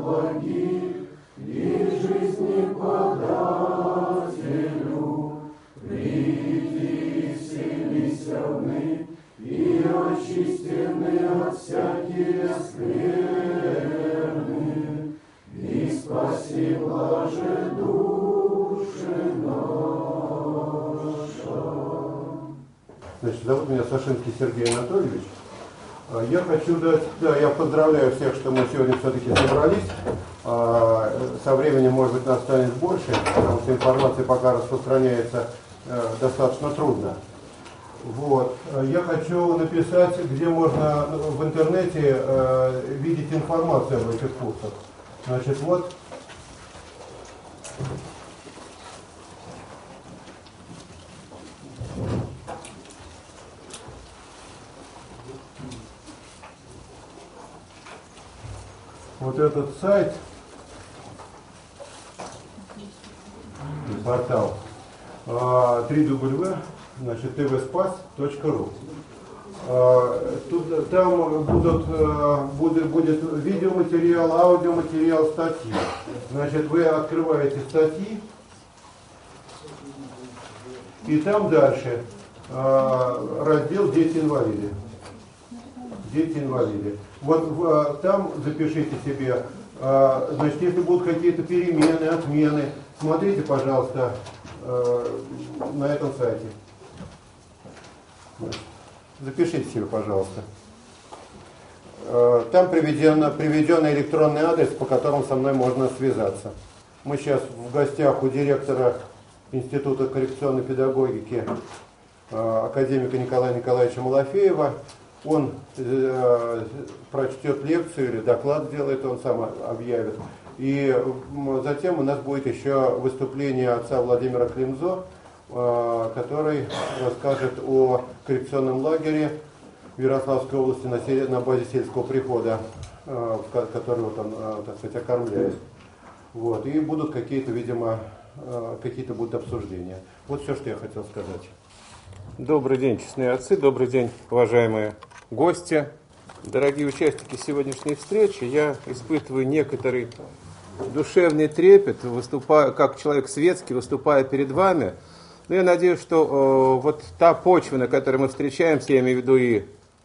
погиб, и жизни подателю, приди, вселися вны, и очистены от всякие скверны, и спаси блаже души наша. Значит, зовут меня Сашинский Сергей Анатольевич. Я хочу дать, я поздравляю всех, что мы сегодня все-таки собрались. Со временем, может быть, нас станет больше, потому что информация пока распространяется достаточно трудно. Вот. Я хочу написать, где можно в интернете видеть информацию об этих курсах. Значит, вот. Вот этот сайт, портал www, значит, tvspas.ru. Там будет видеоматериал, аудиоматериал, статьи. Значит, вы открываете статьи, и там дальше раздел «Дети-инвалиды». Дети-инвалиды. Вот там запишите себе, значит, если будут какие-то перемены, отмены, смотрите, пожалуйста, на этом сайте. Запишите себе, пожалуйста. Там приведен электронный адрес, по которому со мной можно связаться. Мы сейчас в гостях у директора Института коррекционной педагогики академика Николая Николаевича Малафеева. Он прочтет лекцию или доклад сделает, он сам объявит. И затем у нас будет еще выступление отца Владимира Климзо, который расскажет о коррекционном лагере в Ярославской области на базе сельского прихода, который вот он, так сказать, окормляет. Вот. И будут какие-то, видимо, какие-то будут обсуждения. Вот все, что я хотел сказать. Добрый день, честные отцы, добрый день, уважаемые гости, дорогие участники сегодняшней встречи. Я испытываю некоторый душевный трепет, выступая как человек светский, выступая перед вами. Но я надеюсь, что вот та почва, на которой мы встречаемся, я имею в виду и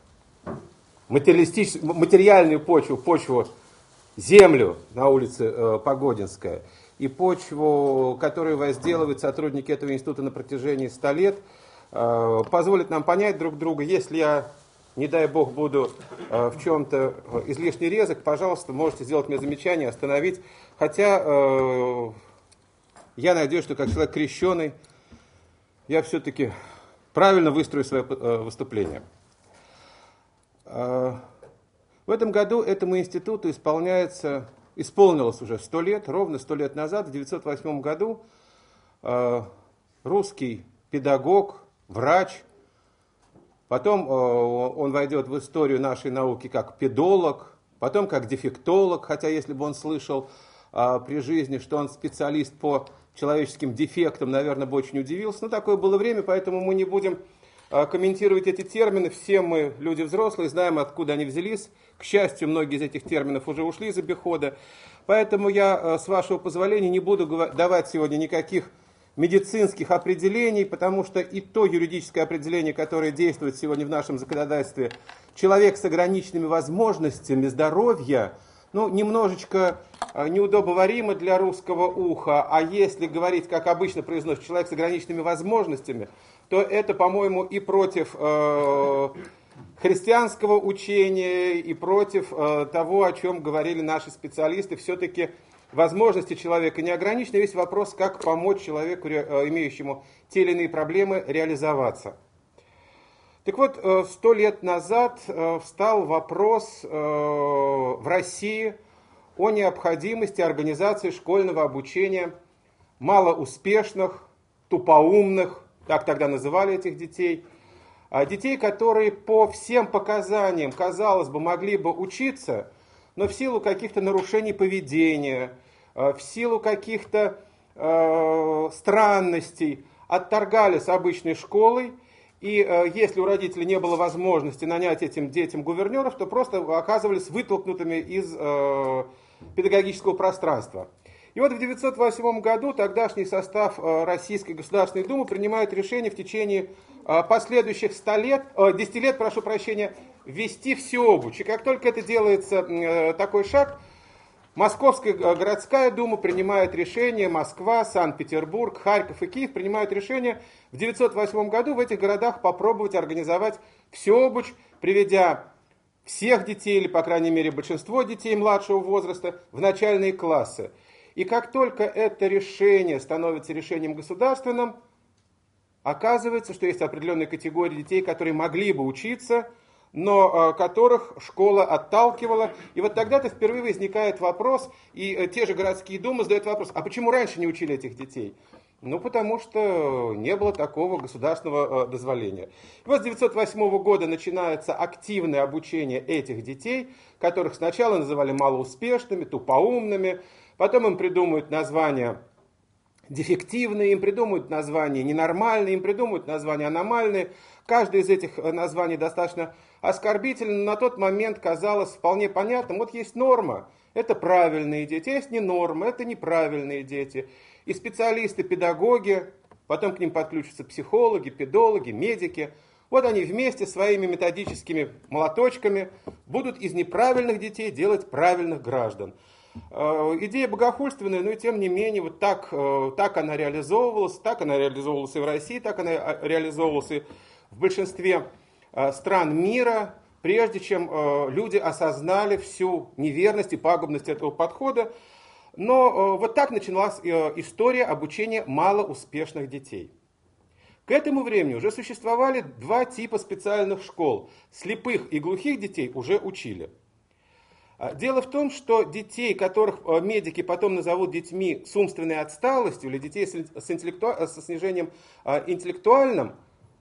материальную почву, землю на улице Погодинская, и почву, которую возделывают сотрудники этого института на протяжении 100 лет, позволит нам понять друг друга. Если я, не дай бог, буду в чем-то излишне резок, пожалуйста, можете сделать мне замечание, остановить. Хотя я надеюсь, что как человек крещеный, я все-таки правильно выстрою свое выступление. В этом году этому институту исполнилось уже 100 лет, ровно 100 лет назад, в 1908 году, русский педагог, врач, потом он войдет в историю нашей науки как педолог, потом как дефектолог, хотя если бы он слышал при жизни, что он специалист по человеческим дефектам, наверное, бы очень удивился. Но такое было время, поэтому мы не будем комментировать эти термины. Все мы, люди взрослые, знаем, откуда они взялись. К счастью, многие из этих терминов уже ушли из обихода. Поэтому я, с вашего позволения, не буду давать сегодня никаких медицинских определений, потому что и то юридическое определение, которое действует сегодня в нашем законодательстве, человек с ограниченными возможностями здоровья, немножечко неудобоваримо для русского уха, а если говорить, как обычно произносит, человек с ограниченными возможностями, то это, по-моему, и против христианского учения, и против того, о чем говорили наши специалисты. Все-таки возможности человека не ограничены, весь вопрос, как помочь человеку, имеющему те или иные проблемы, реализоваться. Так вот, 100 лет назад встал вопрос в России о необходимости организации школьного обучения малоуспешных, тупоумных, так тогда называли этих детей, детей, которые по всем показаниям, казалось бы, могли бы учиться, но в силу каких-то нарушений поведения, в силу каких-то странностей отторгали с обычной школой, и если у родителей не было возможности нанять этим детям гувернеров, то просто оказывались вытолкнутыми из педагогического пространства. И вот в 1908 году тогдашний состав Российской Государственной Думы принимает решение в течение последующих 10 лет, прошу прощения, ввести всеобуч. И как только это делается, такой шаг, Московская городская дума принимает решение, Москва, Санкт-Петербург, Харьков и Киев принимают решение в 1908 году в этих городах попробовать организовать всеобуч, приведя всех детей, или, по крайней мере, большинство детей младшего возраста, в начальные классы. И как только это решение становится решением государственным, оказывается, что есть определенные категории детей, которые могли бы учиться, но которых школа отталкивала. И вот тогда-то впервые возникает вопрос, и те же городские думы задают вопрос, а почему раньше не учили этих детей? Ну, потому что не было такого государственного дозволения. И вот с 1908 года начинается активное обучение этих детей, которых сначала называли малоуспешными, тупоумными, потом им придумывают названия дефективные, им придумывают названия ненормальные, им придумывают названия аномальные. Каждое из этих названий достаточно оскорбительно, но на тот момент казалось вполне понятным. Вот есть норма, это правильные дети, есть не норма, это неправильные дети. И специалисты, педагоги, потом к ним подключатся психологи, педологи, медики. Вот они вместе своими методическими молоточками будут из неправильных детей делать правильных граждан. Идея богохульственная, но и тем не менее, вот так она реализовывалась и в России, так она реализовывалась и в большинстве стран мира, прежде чем люди осознали всю неверность и пагубность этого подхода. Но вот так началась история обучения малоуспешных детей. К этому времени уже существовали два типа специальных школ. Слепых и глухих детей уже учили. Дело в том, что детей, которых медики потом назовут детьми с умственной отсталостью или детей со снижением интеллектуальным,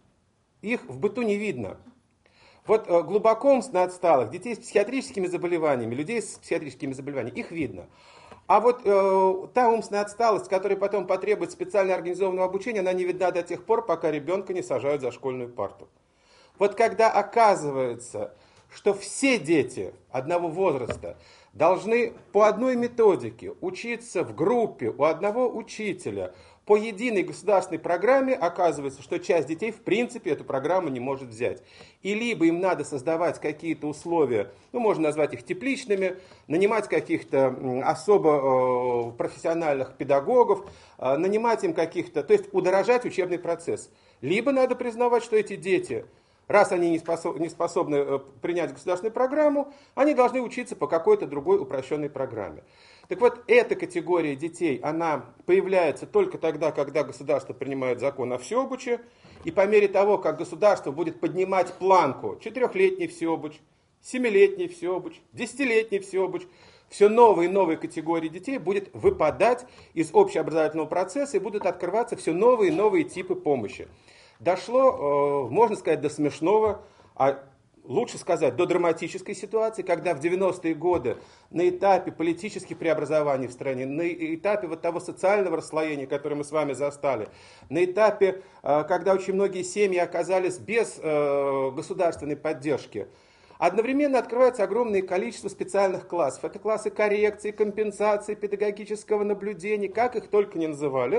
их в быту не видно. Вот глубоко умственно отсталых, детей с психиатрическими заболеваниями, людей с психиатрическими заболеваниями, их видно. А вот та умственная отсталость, которая потом потребует специально организованного обучения, она не видна до тех пор, пока ребенка не сажают за школьную парту. Вот когда оказывается, что все дети одного возраста должны по одной методике учиться в группе у одного учителя по единой государственной программе, оказывается, что часть детей в принципе эту программу не может взять. И либо им надо создавать какие-то условия, ну можно назвать их тепличными, нанимать каких-то особо профессиональных педагогов, нанимать им каких-то, то есть удорожать учебный процесс. Либо надо признавать, что эти дети, раз они не способны принять государственную программу, они должны учиться по какой-то другой упрощенной программе. Так вот, эта категория детей, она появляется только тогда, когда государство принимает закон о всеобуче, и по мере того, как государство будет поднимать планку, 4-летний всеобуч, 7-летний всеобуч, 10-летний всеобуч, все новые и новые категории детей будет выпадать из общеобразовательного процесса и будут открываться все новые и новые типы помощи. Дошло, можно сказать, до смешного, а лучше сказать, до драматической ситуации, когда в 90-е годы на этапе политических преобразований в стране, на этапе вот того социального расслоения, которое мы с вами застали, на этапе, когда очень многие семьи оказались без государственной поддержки, одновременно открывается огромное количество специальных классов. Это классы коррекции, компенсации, педагогического наблюдения, как их только не называли.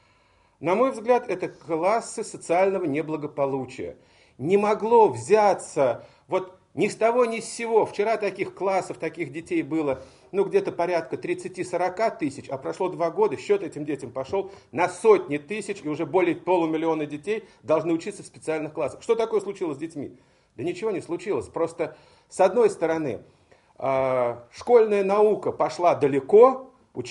На мой взгляд, это классы социального неблагополучия. Не могло взяться вот ни с того, ни с сего. Вчера таких классов, таких детей было где-то порядка 30-40 тысяч, а прошло 2 года, счет этим детям пошел на сотни тысяч, и уже более полумиллиона детей должны учиться в специальных классах. Что такое случилось с детьми? Да ничего не случилось. Просто, с одной стороны, школьная наука пошла далеко,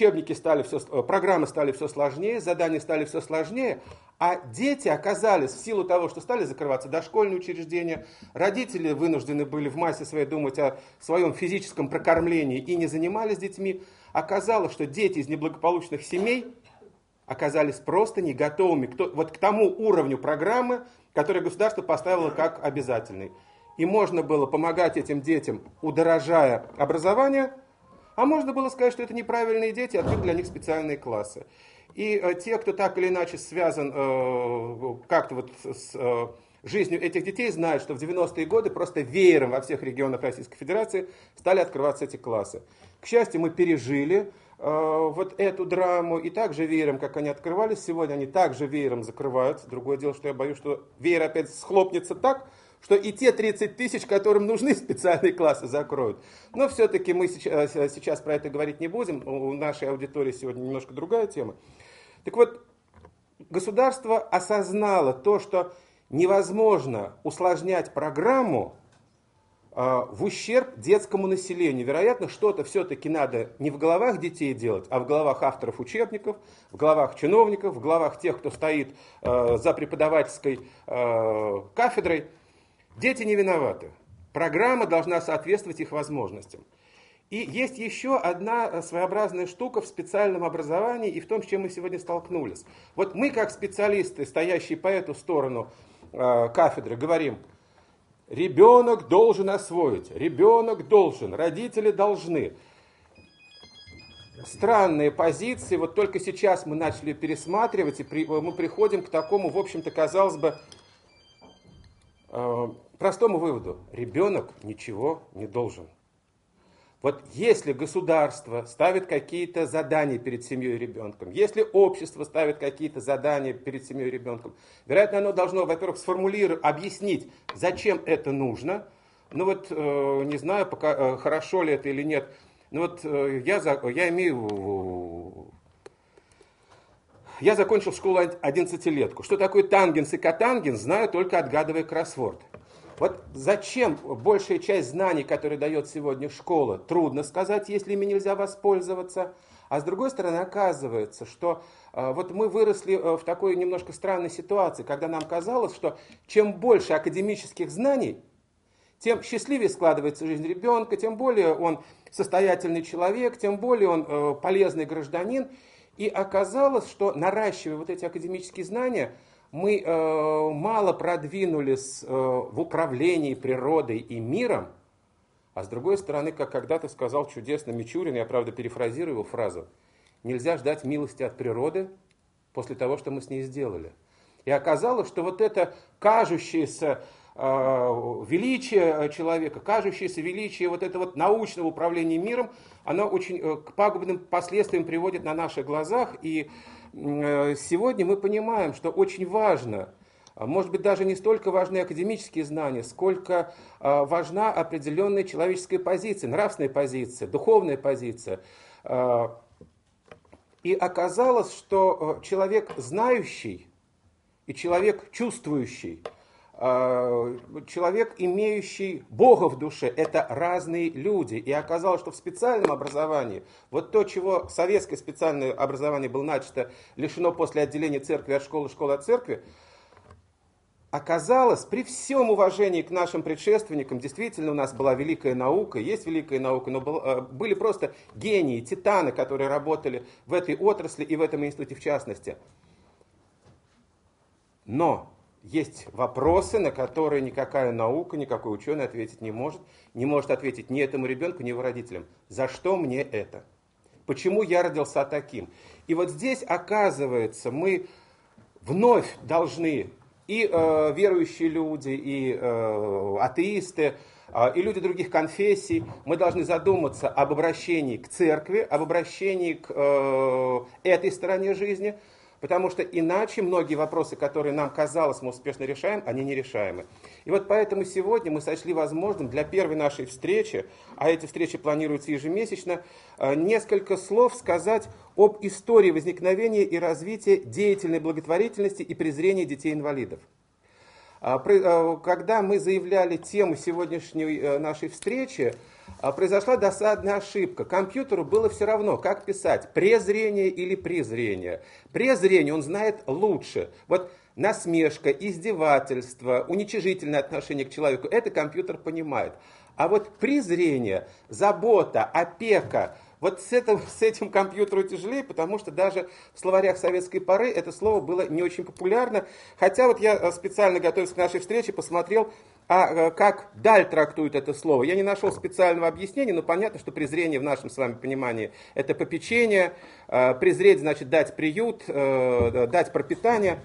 программы стали все сложнее, задания стали все сложнее, а дети оказались, в силу того, что стали закрываться дошкольные учреждения, родители вынуждены были в массе своей думать о своем физическом прокормлении и не занимались детьми, оказалось, что дети из неблагополучных семей оказались просто не готовыми к тому уровню программы, который государство поставило как обязательный. И можно было помогать этим детям, удорожая образование, а можно было сказать, что это неправильные дети, открыть для них специальные классы. И те, кто так или иначе связан как-то с жизнью этих детей, знают, что в 90-е годы просто веером во всех регионах Российской Федерации стали открываться эти классы. К счастью, мы пережили вот эту драму, и так же веером, как они открывались, сегодня они также веером закрываются. Другое дело, что я боюсь, что веер опять схлопнется так, что и те 30 тысяч, которым нужны специальные классы, закроют. Но все-таки мы сейчас про это говорить не будем, у нашей аудитории сегодня немножко другая тема. Так вот, государство осознало то, что невозможно усложнять программу в ущерб детскому населению. Вероятно, что-то все-таки надо не в головах детей делать, а в головах авторов учебников, в головах чиновников, в головах тех, кто стоит за преподавательской кафедрой. Дети не виноваты. Программа должна соответствовать их возможностям. И есть еще одна своеобразная штука в специальном образовании и в том, с чем мы сегодня столкнулись. Вот мы, как специалисты, стоящие по эту сторону кафедры, говорим: ребенок должен освоить, ребенок должен, родители должны. Странные позиции, вот только сейчас мы начали пересматривать, и мы приходим к такому, в общем-то, казалось бы, простому выводу: ребенок ничего не должен. Вот если государство ставит какие-то задания перед семьей и ребенком, если общество ставит какие-то задания перед семьей и ребенком, вероятно, оно должно, во-первых, сформулировать, объяснить, зачем это нужно. Ну вот, не знаю, пока, хорошо ли это или нет. Ну вот, я закончил школу 11-летку. Что такое тангенс и котангенс, знаю, только отгадывая кроссворд. Вот зачем большая часть знаний, которые дает сегодня школа, трудно сказать, если ими нельзя воспользоваться. А с другой стороны, оказывается, что вот мы выросли в такой немножко странной ситуации, когда нам казалось, что чем больше академических знаний, тем счастливее складывается жизнь ребенка, тем более он состоятельный человек, тем более он полезный гражданин. И оказалось, что наращивая вот эти академические знания, мы мало продвинулись в управлении природой и миром, а с другой стороны, как когда-то сказал чудесно Мичурин, я, правда, перефразирую его фразу: нельзя ждать милости от природы после того, что мы с ней сделали. И оказалось, что вот это кажущееся величие человека, кажущееся величие вот этого вот научного управления миром, оно очень к пагубным последствиям приводит на наших глазах. И сегодня мы понимаем, что очень важно, может быть, даже не столько важны академические знания, сколько важна определенная человеческая позиция, нравственная позиция, духовная позиция. И оказалось, что человек знающий и человек чувствующий, человек, имеющий Бога в душе, это разные люди. И оказалось, что в специальном образовании, вот то, чего советское специальное образование было начато, лишено после отделения церкви от школы, школы от церкви, оказалось, при всем уважении к нашим предшественникам, действительно у нас была великая наука, есть великая наука, но были просто гении, титаны, которые работали в этой отрасли и в этом институте в частности. Но есть вопросы, на которые никакая наука, никакой ученый ответить не может. Не может ответить ни этому ребенку, ни его родителям. За что мне это? Почему я родился таким? И вот здесь, оказывается, мы вновь должны, и верующие люди, и атеисты, и люди других конфессий, мы должны задуматься об обращении к церкви, об обращении к этой стороне жизни, потому что иначе многие вопросы, которые нам казалось, мы успешно решаем, они нерешаемы. И вот поэтому сегодня мы сочли возможным для первой нашей встречи, а эти встречи планируются ежемесячно, несколько слов сказать об истории возникновения и развития деятельной благотворительности и презрения детей-инвалидов. Когда мы заявляли тему сегодняшней нашей встречи, произошла досадная ошибка. Компьютеру было все равно, как писать: презрение или презрение. Презрение он знает лучше. Вот насмешка, издевательство, уничижительное отношение к человеку, это компьютер понимает. А вот презрение, забота, опека, вот с этим компьютеру тяжелее, потому что даже в словарях советской поры это слово было не очень популярно. Хотя вот я специально, готовясь к нашей встрече, посмотрел, как Даль трактует это слово. Я не нашел специального объяснения, но понятно, что презрение в нашем с вами понимании – это попечение. Презреть значит дать приют, дать пропитание.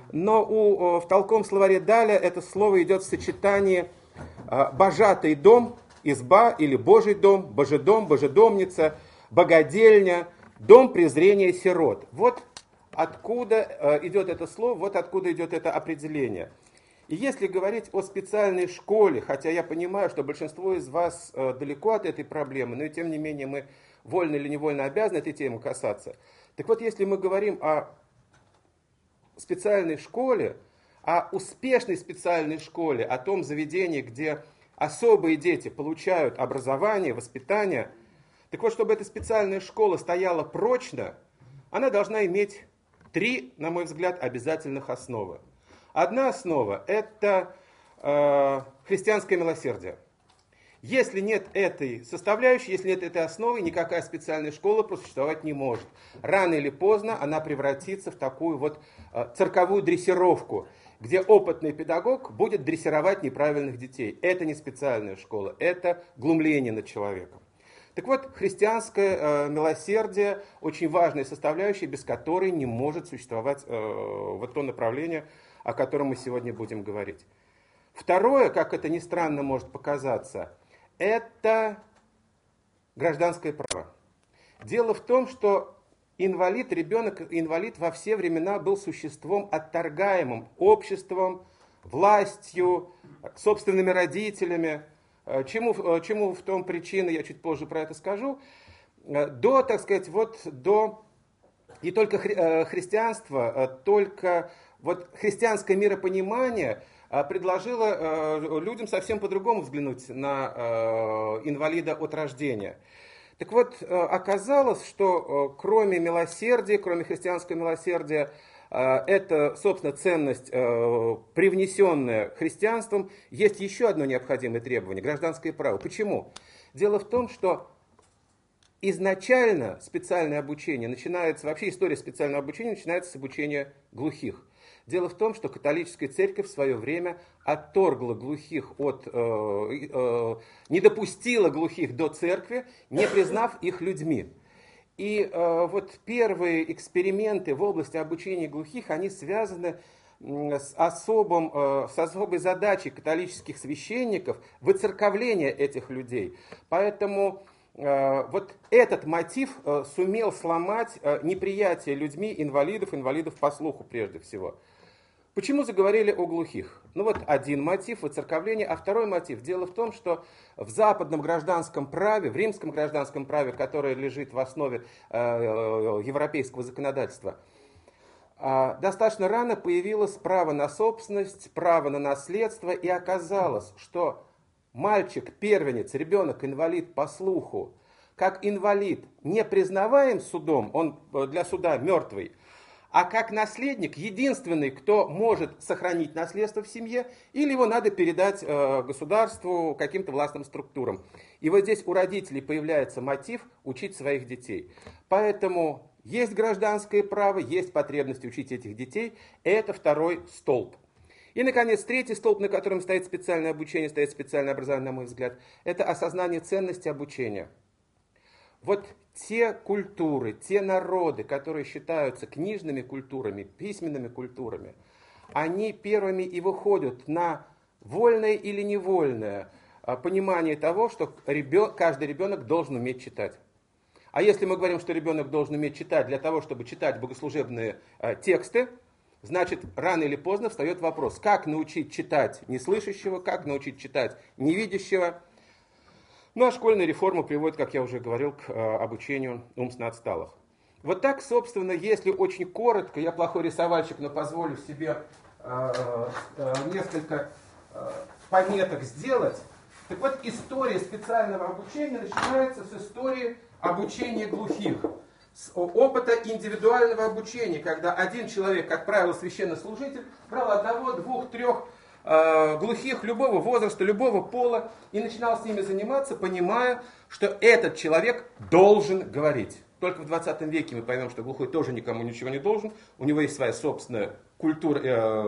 Но в толковом словаре Даля это слово идет в сочетании «божатый дом», «изба» или «божий дом», «божедом», «божедомница», «богадельня», «дом презрения сирот». Вот откуда идет это слово, вот откуда идет это определение. И если говорить о специальной школе, хотя я понимаю, что большинство из вас далеко от этой проблемы, но и тем не менее мы вольно или невольно обязаны этой темы касаться. Так вот, если мы говорим о специальной школе, о успешной специальной школе, о том заведении, где особые дети получают образование, воспитание, так вот, чтобы эта специальная школа стояла прочно, она должна иметь 3, на мой взгляд, обязательных основы. Одна основа – это христианское милосердие. Если нет этой составляющей, если нет этой основы, никакая специальная школа просуществовать не может. Рано или поздно она превратится в такую вот цирковую дрессировку, где опытный педагог будет дрессировать неправильных детей. Это не специальная школа, это глумление над человеком. Так вот, христианское милосердие – очень важная составляющая, без которой не может существовать вот то направление, о котором мы сегодня будем говорить. Второе, как это ни странно может показаться, это гражданское право. Дело в том, что ребенок-инвалид во все времена был существом отторгаемым обществом, властью, собственными родителями. Чему в том причина, я чуть позже про это скажу. До, так сказать, и только христианство, только вот христианское миропонимание предложило людям совсем по-другому взглянуть на инвалида от рождения. Так вот, оказалось, что кроме милосердия, кроме христианского милосердия, это, собственно, ценность, привнесенная христианством, есть еще одно необходимое требование – гражданское право. Почему? Дело в том, что изначально специальное обучение начинается, вообще история специального обучения начинается с обучения глухих. Дело в том, что католическая церковь в свое время отторгла глухих не допустила глухих до церкви, не признав их людьми. И вот первые эксперименты в области обучения глухих, они связаны с особой задачей католических священников выцерковления этих людей. Поэтому вот этот мотив сумел сломать неприятие людьми инвалидов по слуху прежде всего. Почему заговорили о глухих? Ну вот один мотив выцерковления, а второй мотив. Дело в том, что в западном гражданском праве, в римском гражданском праве, которое лежит в основе европейского законодательства, достаточно рано появилось право на собственность, право на наследство, и оказалось, что мальчик-первенец, ребенок-инвалид по слуху, как инвалид не признаваем судом, он для суда мертвый, а как наследник, единственный, кто может сохранить наследство в семье, или его надо передать государству, каким-то властным структурам. И вот здесь у родителей появляется мотив учить своих детей. Поэтому есть гражданское право, есть потребность учить этих детей. Это второй столб. И, наконец, третий столб, на котором стоит специальное обучение, стоит специальное образование, на мой взгляд, это осознание ценности обучения. Вот те культуры, те народы, которые считаются книжными культурами, письменными культурами, они первыми и выходят на вольное или невольное понимание того, что каждый ребенок должен уметь читать. А если мы говорим, что ребенок должен уметь читать для того, чтобы читать богослужебные тексты, значит, рано или поздно встает вопрос, как научить читать неслышащего, как научить читать невидящего. Ну а школьная реформа приводит, как я уже говорил, к обучению умственно отсталых. Вот так, собственно, если очень коротко, я плохой рисовальщик, но позволю себе несколько пометок сделать. Так вот, история специального обучения начинается с истории обучения глухих, с опыта индивидуального обучения, когда один человек, как правило, священнослужитель, брал одного, двух, трех глухих любого возраста, любого пола, и начинал с ними заниматься, понимая, что этот человек должен говорить. Только в 20 веке мы поймем, что глухой тоже никому ничего не должен, у него есть своя собственная культура,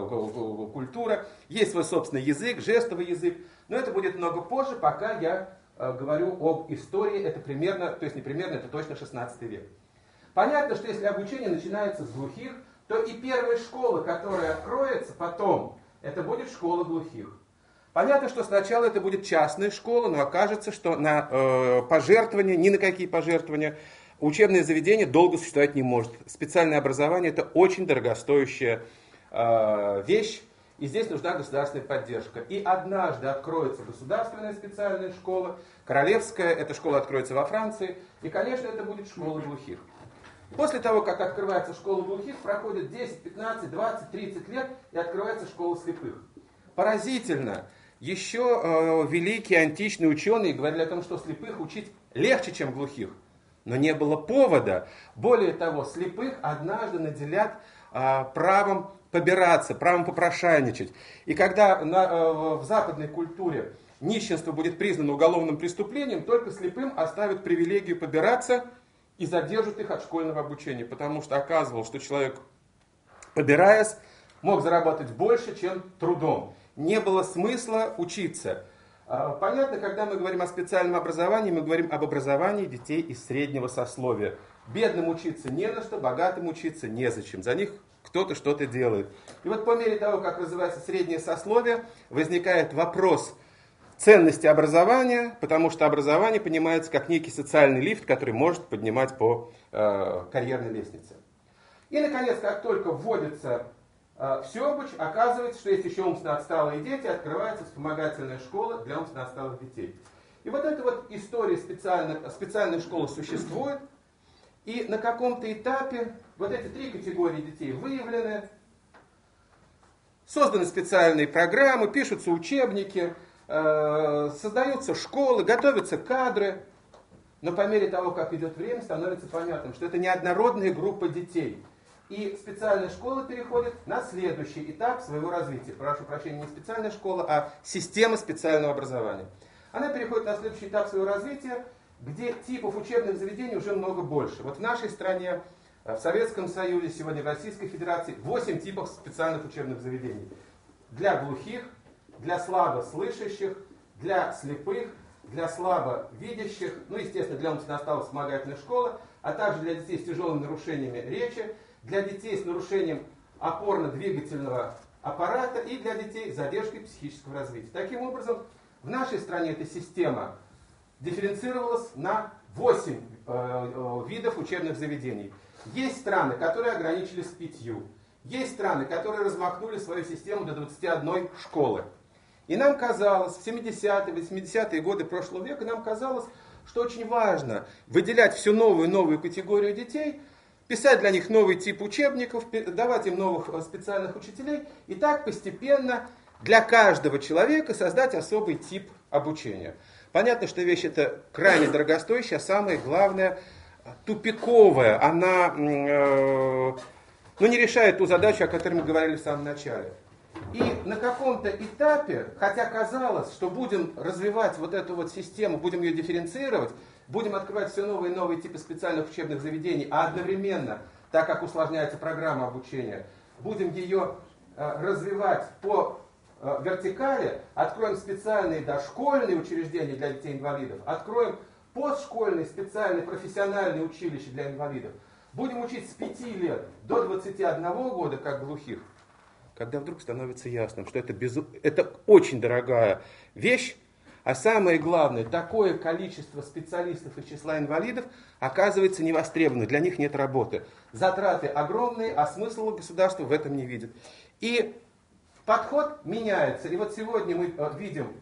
есть свой собственный язык, жестовый язык, но это будет много позже, пока я говорю об истории, это примерно, то есть не примерно, это точно 16 век. Понятно, что если обучение начинается с глухих, то и первая школа, которая откроется потом, это будет школа глухих. Понятно, что сначала это будет частная школа, но окажется, что на пожертвования, ни на какие пожертвования учебное заведение долго существовать не может. Специальное образование – это очень дорогостоящая вещь, и здесь нужна государственная поддержка. И однажды откроется государственная специальная школа, королевская, эта школа откроется во Франции, и, конечно, это будет школа глухих. После того, как открывается школа глухих, проходит 10, 15, 20, 30 лет, и открывается школа слепых. Поразительно, еще великие античные ученые говорили о том, что слепых учить легче, чем глухих. Но не было повода. Более того, слепых однажды наделят правом побираться, правом попрошайничать. И когда в западной культуре нищенство будет признано уголовным преступлением, только слепым оставят привилегию побираться и задержат их от школьного обучения. Потому что оказывалось, что человек, побираясь, мог зарабатывать больше, чем трудом. Не было смысла учиться. Понятно, когда мы говорим о специальном образовании, мы говорим об образовании детей из среднего сословия. Бедным учиться не на что, богатым учиться незачем. За них кто-то что-то делает. И вот по мере того, как развивается среднее сословие, возникает вопрос ценности образования, потому что образование понимается как некий социальный лифт, который может поднимать по карьерной лестнице. И, наконец, как только вводится всеобуч, оказывается, что есть еще умственно отсталые дети, открывается вспомогательная школа для умственно отсталых детей. И вот эта вот история специальной школы существует, и на каком-то этапе вот эти три категории детей выявлены, созданы специальные программы, пишутся учебники, создаются школы, готовятся кадры, но по мере того, как идет время, становится понятным, что это неоднородная группа детей. И специальная школа переходит на следующий этап своего развития. Прошу прощения, не специальная школа, а система специального образования. Она переходит на следующий этап своего развития, где типов учебных заведений уже много больше. Вот в нашей стране, в Советском Союзе, сегодня в Российской Федерации 8 типов специальных учебных заведений. Для глухих, для слабослышащих, для слепых, для слабовидящих, ну, естественно, для умственно отсталых вспомогательная школа, а также для детей с тяжелыми нарушениями речи, для детей с нарушением опорно-двигательного аппарата и для детей с задержкой психического развития. Таким образом, в нашей стране эта система дифференцировалась на 8 видов учебных заведений. Есть страны, которые ограничились 5. Есть страны, которые размахнули свою систему до 21 школы. И нам казалось, в 70-е, 80-е годы прошлого века, нам казалось, что очень важно выделять всю новую и новую категорию детей, писать для них новый тип учебников, давать им новых специальных учителей, и так постепенно для каждого человека создать особый тип обучения. Понятно, что вещь эта крайне дорогостоящая, а самое главное, тупиковая. Она не решает ту задачу, о которой мы говорили в самом начале. И на каком-то этапе, хотя казалось, что будем развивать вот эту вот систему, будем ее дифференцировать, будем открывать все новые и новые типы специальных учебных заведений, а одновременно, так как усложняется программа обучения, будем ее развивать по вертикали, откроем специальные дошкольные учреждения для детей-инвалидов, откроем постшкольные специальные профессиональные училища для инвалидов, будем учить с 5 лет до 21 года, как глухих, когда вдруг становится ясным, что это очень дорогая вещь, а самое главное, такое количество специалистов из числа инвалидов оказывается невостребованным, для них нет работы. Затраты огромные, а смысла государство в этом не видит. И подход меняется. И вот сегодня мы видим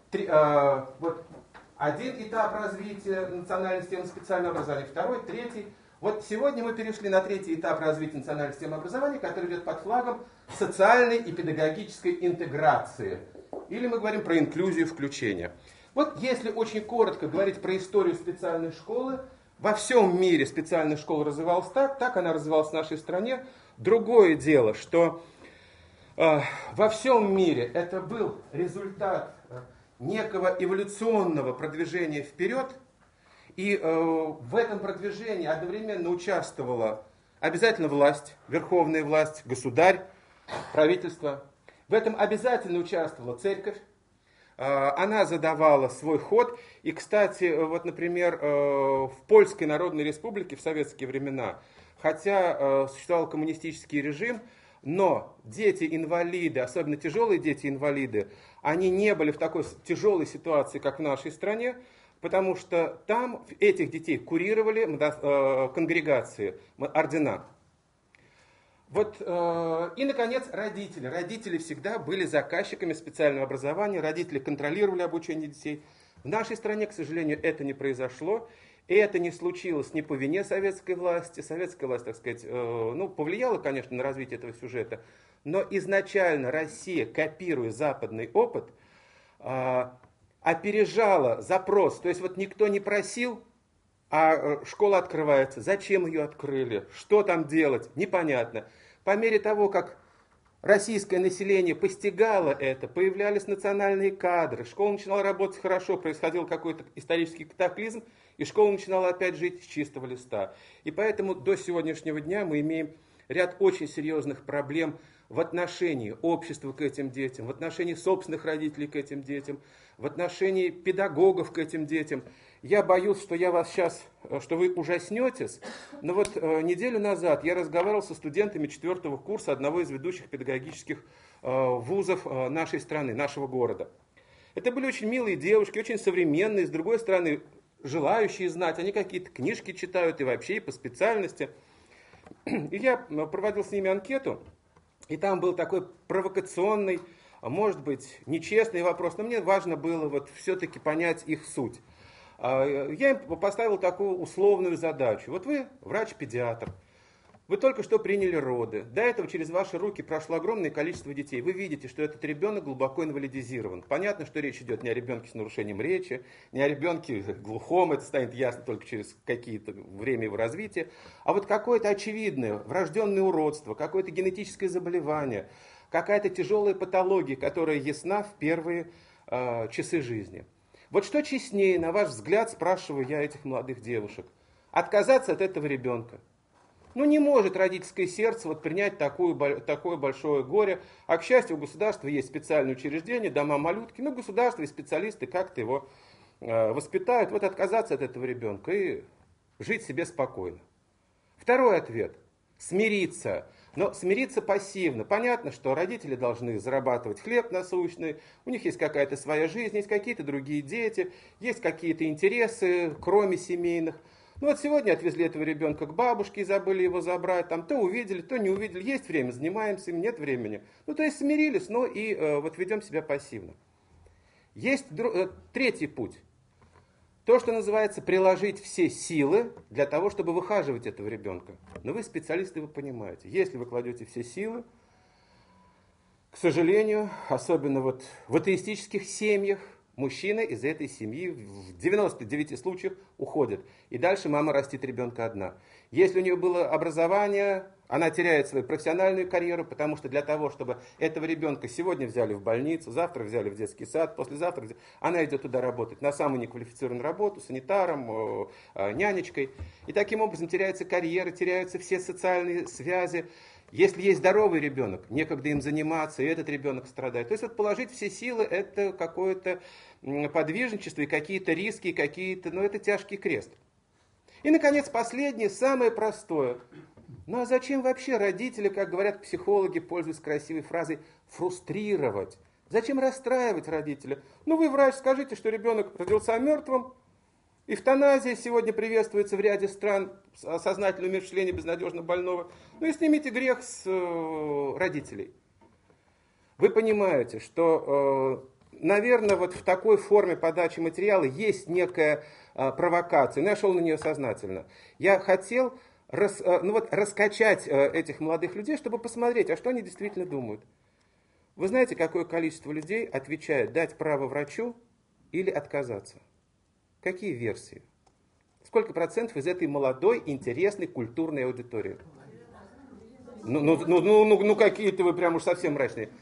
один этап развития национальной системы специального образования, второй, третий. Вот сегодня мы перешли на третий этап развития национальной системы образования, который идет под флагом социальной и педагогической интеграции. Или мы говорим про инклюзию, включение. Вот если очень коротко говорить про историю специальной школы, во всем мире специальная школа развивалась так она развивалась в нашей стране. Другое дело, что во всем мире это был результат некого эволюционного продвижения вперед, и в этом продвижении одновременно участвовала обязательно власть, верховная власть, государь, правительство. В этом обязательно участвовала церковь. Она задавала свой ход. И, кстати, вот, например, в Польской Народной Республике в советские времена, хотя существовал коммунистический режим, но дети-инвалиды, особенно тяжелые дети-инвалиды, они не были в такой тяжелой ситуации, как в нашей стране, потому что там этих детей курировали конгрегации, ордена. Вот, и, наконец, родители. Родители всегда были заказчиками специального образования, родители контролировали обучение детей. В нашей стране, к сожалению, это не произошло, и это не случилось не по вине советской власти. Советская власть, так сказать, повлияла, конечно, на развитие этого сюжета, но изначально Россия, копируя западный опыт, опережала запрос. То есть вот никто не просил, а школа открывается. Зачем ее открыли? Что там делать? Непонятно. По мере того, как российское население постигало это, появлялись национальные кадры, школа начинала работать хорошо, происходил какой-то исторический катаклизм, и школа начинала опять жить с чистого листа. И поэтому до сегодняшнего дня мы имеем ряд очень серьезных проблем в отношении общества к этим детям, в отношении собственных родителей к этим детям, в отношении педагогов к этим детям. Я боюсь, что что вы ужаснетесь, но вот неделю назад я разговаривал со студентами 4-го курса одного из ведущих педагогических вузов нашей страны, нашего города. Это были очень милые девушки, очень современные, с другой стороны, желающие знать, они какие-то книжки читают и вообще и по специальности. И я проводил с ними анкету, и там был такой провокационный, может быть, нечестный вопрос, но мне важно было вот все-таки понять их суть. Я им поставил такую условную задачу. Вот вы врач-педиатр, вы только что приняли роды, до этого через ваши руки прошло огромное количество детей. Вы видите, что этот ребенок глубоко инвалидизирован. Понятно, что речь идет не о ребенке с нарушением речи, не о ребенке глухом, это станет ясно только через какие-то время его развития, а вот какое-то очевидное врожденное уродство, какое-то генетическое заболевание, какая-то тяжелая патология, которая ясна в первые часы жизни. Вот что честнее, на ваш взгляд, спрашиваю я этих молодых девушек, отказаться от этого ребенка? Не может родительское сердце вот принять такое большое горе, а к счастью, у государства есть специальные учреждения, дома-малютки, государство и специалисты как-то его воспитают, вот отказаться от этого ребенка и жить себе спокойно. Второй ответ – смириться. Но смириться пассивно. Понятно, что родители должны зарабатывать хлеб насущный, у них есть какая-то своя жизнь, есть какие-то другие дети, есть какие-то интересы, кроме семейных. Вот сегодня отвезли этого ребенка к бабушке и забыли его забрать, там то увидели, то не увидели, есть время, занимаемся им, нет времени. То есть смирились, но и вот ведем себя пассивно. Есть третий путь. То, что называется приложить все силы для того, чтобы выхаживать этого ребенка. Но вы специалисты, вы понимаете, если вы кладете все силы, к сожалению, особенно вот в атеистических семьях, мужчина из этой семьи в 99 случаях уходит. И дальше мама растит ребенка одна. Если у нее было образование, она теряет свою профессиональную карьеру, потому что для того, чтобы этого ребенка сегодня взяли в больницу, завтра взяли в детский сад, послезавтра она идет туда работать на самую неквалифицированную работу, санитаром, нянечкой. И таким образом теряется карьера, теряются все социальные связи. Если есть здоровый ребенок, некогда им заниматься, и этот ребенок страдает. То есть вот положить все силы – это какое-то подвижничество, и какие-то риски, и какие-то, это тяжкий крест. И, наконец, последнее, самое простое. А зачем вообще родители, как говорят психологи, пользуясь красивой фразой, фрустрировать? Зачем расстраивать родителя? Вы врач, скажите, что ребенок родился мертвым. Эвтаназия сегодня приветствуется в ряде стран, сознательное умерщвление безнадежно больного. И снимите грех с родителей. Вы понимаете, что, наверное, вот в такой форме подачи материала есть некая провокация. Я шел на нее сознательно. Я хотел раскачать этих молодых людей, чтобы посмотреть, а что они действительно думают. Вы знаете, какое количество людей отвечает дать право врачу или отказаться? Какие версии? Сколько процентов из этой молодой, интересной, культурной аудитории? Какие-то вы прям уж совсем мрачные.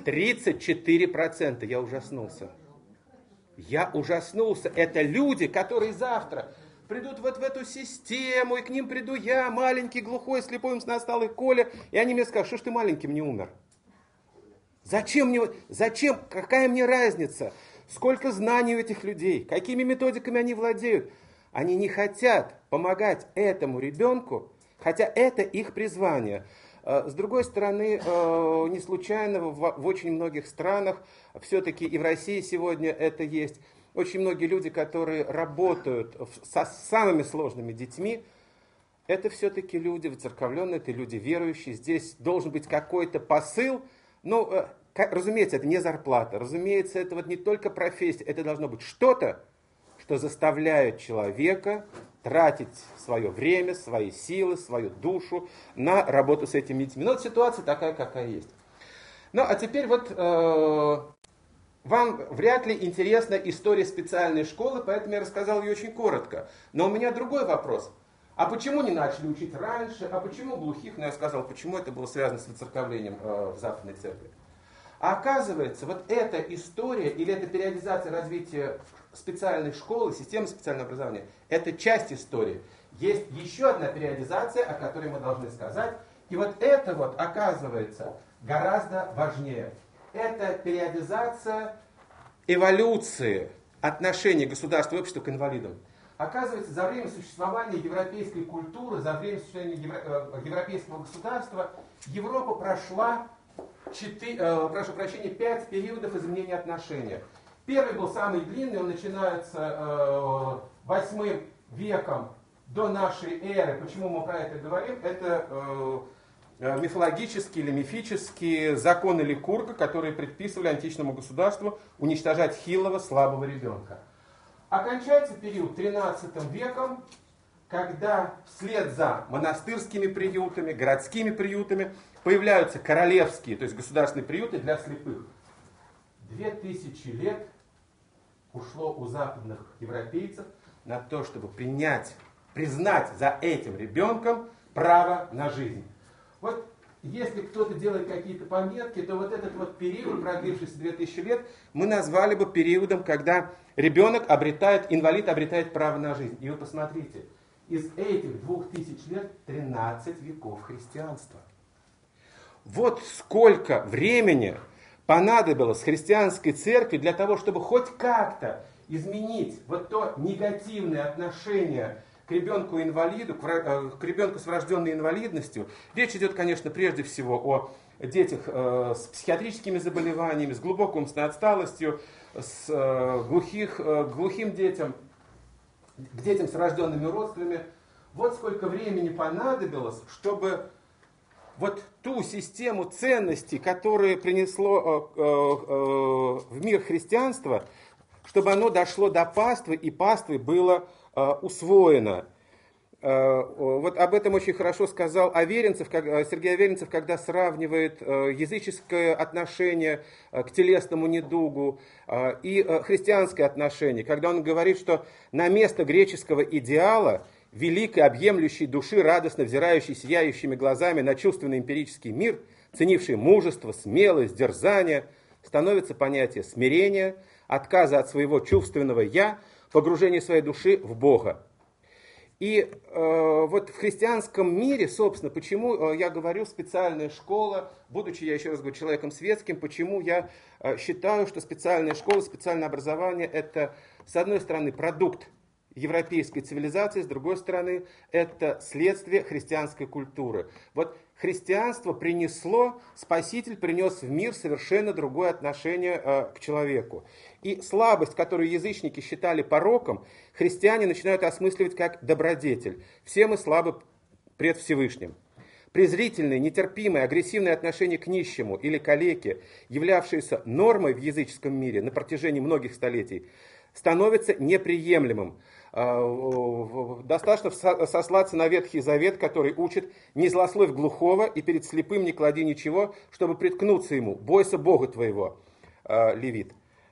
34%. Я ужаснулся. Это люди, которые завтра придут вот в эту систему, и к ним приду я, маленький, глухой, слепой, насталый Коля, и они мне скажут, что ж ты маленьким не умер? Зачем? Какая мне разница? сколько знаний у этих людей, какими методиками они владеют. Они не хотят помогать этому ребенку, хотя это их призвание. С другой стороны, не случайно в очень многих странах, все-таки и в России сегодня это есть, очень многие люди, которые работают со самыми сложными детьми, это все-таки люди воцерковленные, это люди верующие. Здесь должен быть какой-то посыл. Ну, разумеется, это не зарплата. Разумеется, это вот не только профессия. Это должно быть что-то, что заставляет человека тратить свое время, свои силы, свою душу на работу с этими детьми. Но вот ситуация такая, какая есть. Ну, а теперь вот вам вряд ли интересна история специальной школы, поэтому я рассказал ее очень коротко. Но у меня другой вопрос. А почему не начали учить раньше? А почему глухих? Ну, я сказал, почему это было связано с воцерковлением в Западной Церкви. А оказывается, вот эта история или эта периодизация развития специальной школы, системы специального образования, это часть истории. Есть еще одна периодизация, о которой мы должны сказать. И вот это вот оказывается гораздо важнее. Это периодизация эволюции отношений государства и общества к инвалидам. Оказывается, за время существования европейской культуры, за время существования европейского государства, Европа прошла 5 периодов изменения отношений. Первый был самый длинный, он начинается 8 веком до нашей эры. Почему мы про это говорим? Это мифологические или мифические законы Ликурга, которые предписывали античному государству уничтожать хилого, слабого ребенка. Окончается период 13 веком, когда вслед за монастырскими приютами, городскими приютами появляются королевские, то есть государственные приюты для слепых. 2000 лет ушло у западных европейцев на то, чтобы признать за этим ребенком право на жизнь. Вот если кто-то делает какие-то пометки, то вот этот вот период, продлившийся 2000 лет, мы назвали бы периодом, когда ребенок инвалид обретает право на жизнь. И вы посмотрите, из этих 2000 лет 13 веков христианства. Вот сколько времени понадобилось христианской церкви для того, чтобы хоть как-то изменить вот то негативное отношение к ребенку-инвалиду, к ребенку с врожденной инвалидностью. Речь идет, конечно, прежде всего о детях с психиатрическими заболеваниями, с глубокой умственной отсталостью, с глухим детям, к детям с врожденными родственными. Вот сколько времени понадобилось, чтобы вот ту систему ценностей, которую принесло в мир христианство, чтобы оно дошло до паствы, и паствой было усвоено. Вот об этом очень хорошо сказал Сергей Аверинцев, когда сравнивает языческое отношение к телесному недугу и христианское отношение, когда он говорит, что на место греческого идеала, великой, объемлющей души, радостно взирающей сияющими глазами на чувственный эмпирический мир, ценивший мужество, смелость, дерзание, становится понятие смирения, отказа от своего чувственного «я», погружения своей души в Бога. И вот в христианском мире, собственно, почему я говорю специальная школа, будучи, я еще раз говорю, человеком светским, почему я считаю, что специальная школа, специальное образование – это, с одной стороны, продукт европейской цивилизации, с другой стороны, это следствие христианской культуры. Вот христианство Спаситель принес в мир совершенно другое отношение к человеку. И слабость, которую язычники считали пороком, христиане начинают осмысливать как добродетель. Все мы слабы пред Всевышним. Презрительное, нетерпимое, агрессивное отношение к нищему или калеке, являвшееся нормой в языческом мире на протяжении многих столетий, становится неприемлемым. Достаточно сослаться на Ветхий Завет, который учит: «Не злословь глухого, и перед слепым не клади ничего, чтобы приткнуться ему. Бойся Бога твоего». Левит,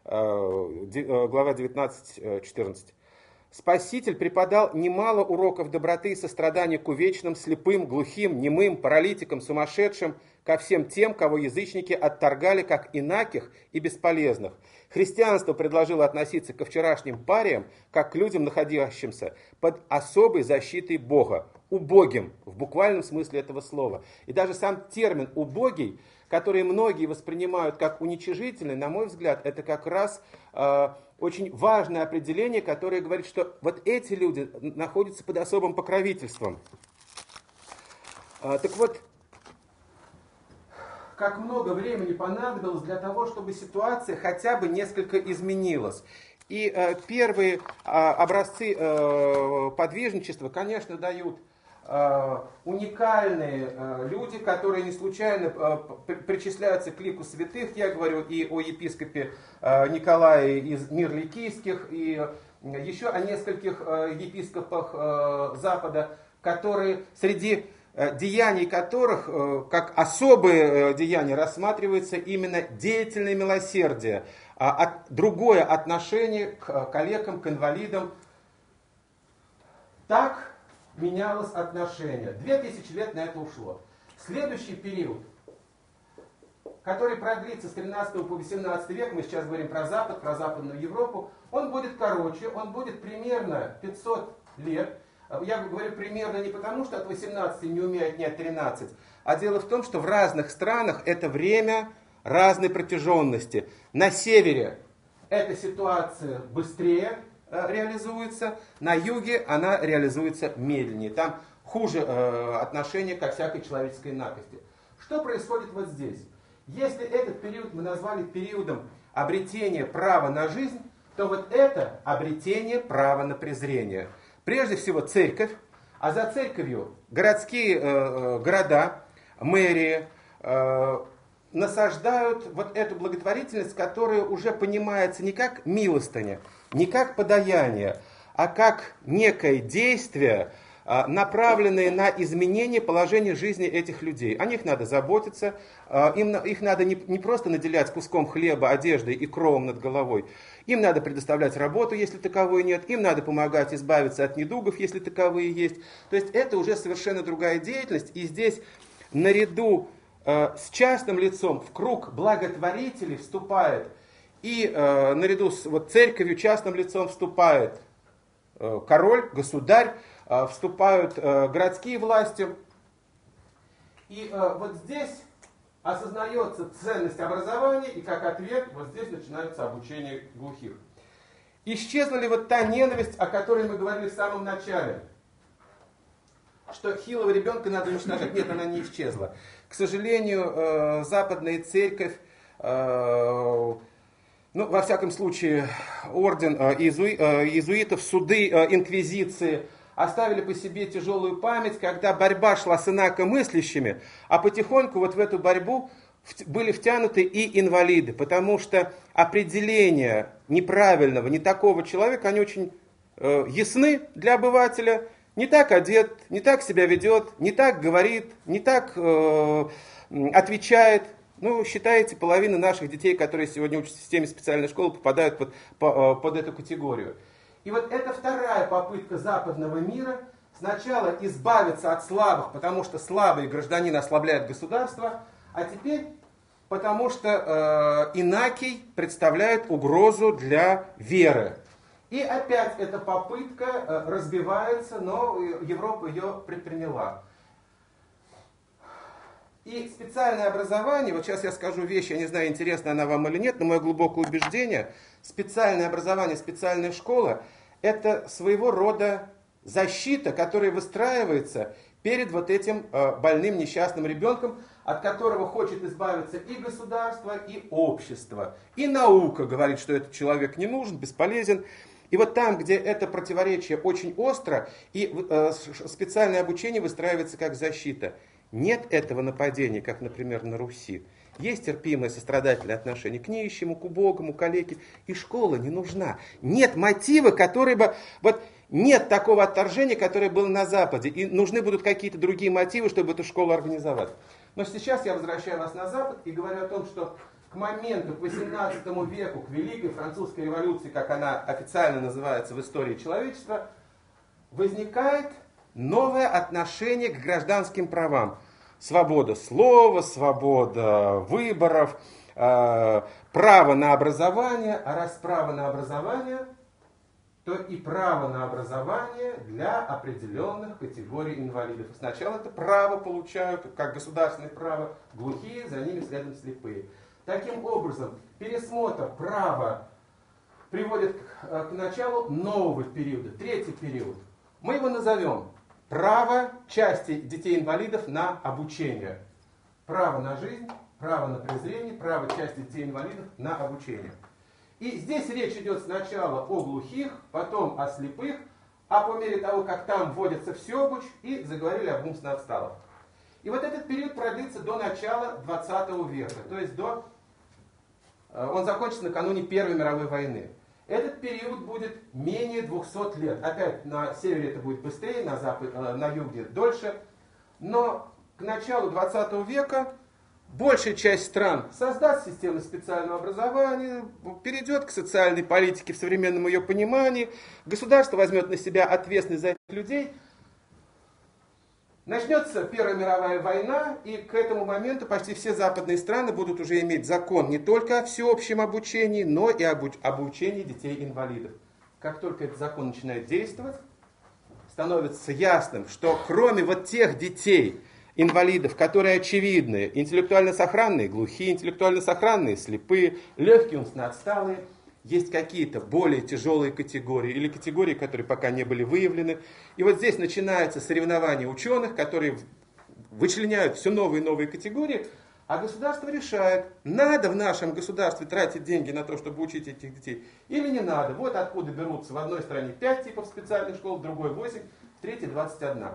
глава 19-14. Спаситель преподал немало уроков доброты и сострадания к увечным, слепым, глухим, немым, паралитикам, сумасшедшим, ко всем тем, кого язычники отторгали как инаких и бесполезных. Христианство предложило относиться ко вчерашним париям, как к людям, находящимся под особой защитой Бога, убогим в в буквальном смысле этого слова. И даже сам термин «убогий», который многие воспринимают как уничижительный, на мой взгляд, это как раз очень важное определение, которое говорит, что вот эти люди находятся под особым покровительством. Так вот, как много времени понадобилось для того, чтобы ситуация хотя бы несколько изменилась. И первые образцы подвижничества, конечно, дают уникальные люди, которые не случайно причисляются к лику святых. Я говорю и о епископе Николае из Мирликийских, и еще о нескольких епископах Запада, которые среди деяний которых, как особые деяния, рассматривается именно деятельное милосердие, другое отношение к калекам, к инвалидам. Так менялось отношение. 2000 лет на это ушло. Следующий период, который продлится с 13 по 18 век, мы сейчас говорим про Запад, про Западную Европу, он будет короче, он будет примерно 500 лет. Я говорю примерно не потому, что от 18 не умею отнять 13, а дело в том, что в разных странах это время разной протяженности. На севере эта ситуация быстрее реализуется, на юге она реализуется медленнее. Там хуже отношение ко всякой человеческой накости. Что происходит вот здесь? Если этот период мы назвали периодом обретения права на жизнь, то вот это обретение права на презрение. Прежде всего церковь, а за церковью городские города, мэрии насаждают вот эту благотворительность, которая уже понимается не как милостыня, не как подаяние, а как некое действие, направленные на изменение положения жизни этих людей. О них надо заботиться, их надо не просто наделять куском хлеба, одеждой и кровом над головой. Им надо предоставлять работу, если таковой нет, им надо помогать избавиться от недугов, если таковые есть. То есть это уже совершенно другая деятельность, и здесь наряду с частным лицом в круг благотворителей вступает, и наряду с церковью частным лицом вступает король, государь, вступают городские власти. И вот здесь осознается ценность образования, и как ответ вот здесь начинается обучение глухих. Исчезла ли вот та ненависть, о которой мы говорили в самом начале? Что хилого ребенка надо уничтожать. Нет, она не исчезла. К сожалению, западная церковь, во всяком случае, орден иезуитов, суды инквизиции оставили по себе тяжелую память, когда борьба шла с инакомыслящими, а потихоньку вот в эту борьбу были втянуты и инвалиды, потому что определения неправильного, не такого человека, они очень ясны для обывателя. Не так одет, не так себя ведет, не так говорит, не так отвечает. Считаете, половина наших детей, которые сегодня учатся в системе специальной школы, попадают под эту категорию. И вот это вторая попытка западного мира сначала избавиться от слабых, потому что слабый гражданин ослабляет государство, а теперь потому что инакий представляет угрозу для веры. И опять эта попытка разбивается, но Европа ее предприняла. И специальное образование, вот сейчас я скажу вещь, я не знаю, интересна она вам или нет, но мое глубокое убеждение, специальное образование, специальная школа – это своего рода защита, которая выстраивается перед вот этим больным несчастным ребенком, от которого хочет избавиться и государство, и общество. И наука говорит, что этот человек не нужен, бесполезен. И вот там, где это противоречие очень остро, и специальное обучение выстраивается как защита. Нет этого нападения, как, например, на Руси. Есть терпимое сострадательное отношение к нищему, к убогому, к калеке. И школа не нужна. Нет мотива, который бы... нет такого отторжения, которое было на Западе. И нужны будут какие-то другие мотивы, чтобы эту школу организовать. Но сейчас я возвращаю вас на Запад и говорю о том, что к моменту, к 18 веку, к Великой Французской революции, как она официально называется в истории человечества, возникает новое отношение к гражданским правам. Свобода слова, свобода выборов, право на образование. А раз право на образование, то и право на образование для определенных категорий инвалидов. Сначала это право получают, как государственное право, глухие, за ними следом слепые. Таким образом, пересмотр права приводит к началу нового периода, третий период. Мы его назовем право части детей-инвалидов на обучение. Право на жизнь, право на презрение, право части детей-инвалидов на обучение. И здесь речь идет сначала о глухих, потом о слепых, а по мере того, как там вводится всеобуч, и заговорили об умственно отсталых. И вот этот период продлится до начала 20 века, то есть он закончится накануне Первой мировой войны. Этот период будет менее 200 лет. Опять на севере это будет быстрее, на юге дольше. Но к началу 20 века большая часть стран создаст систему специального образования, перейдет к социальной политике в современном ее понимании, государство возьмет на себя ответственность за этих людей. Начнется Первая мировая война, и к этому моменту почти все западные страны будут уже иметь закон не только о всеобщем обучении, но и об обучении детей-инвалидов. Как только этот закон начинает действовать, становится ясным, что кроме вот тех детей, инвалидов, которые очевидны, интеллектуально сохранные, глухие, интеллектуально сохранные, слепые, легкие, умственно отсталые, есть какие-то более тяжелые категории или категории, которые пока не были выявлены. И вот здесь начинается соревнование ученых, которые вычленяют все новые и новые категории, а государство решает, надо в нашем государстве тратить деньги на то, чтобы учить этих детей, или не надо. Вот откуда берутся в одной стране 5 типов специальных школ, в другой 8, в третьей 21.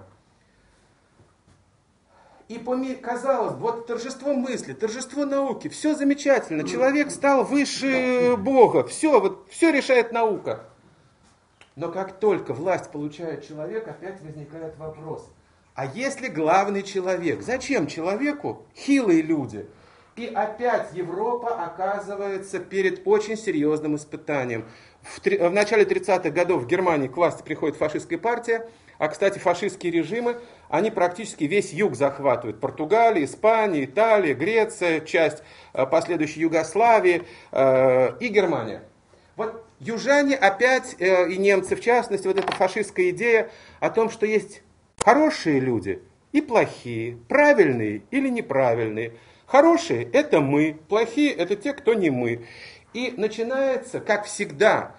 И казалось бы, вот торжество мысли, торжество науки, все замечательно, человек стал выше Бога, все решает наука. Но как только власть получает человек, опять возникает вопрос, а если главный человек, зачем человеку хилые люди? И опять Европа оказывается перед очень серьезным испытанием. В начале 30-х годов в Германии к власти приходит фашистская партия, а, кстати, фашистские режимы, они практически весь юг захватывают. Португалия, Испания, Италия, Греция, часть последующей Югославии и Германия. Вот южане опять, и немцы в частности, вот эта фашистская идея о том, что есть хорошие люди и плохие, правильные или неправильные. Хорошие – это мы, плохие – это те, кто не мы. И начинается, как всегда,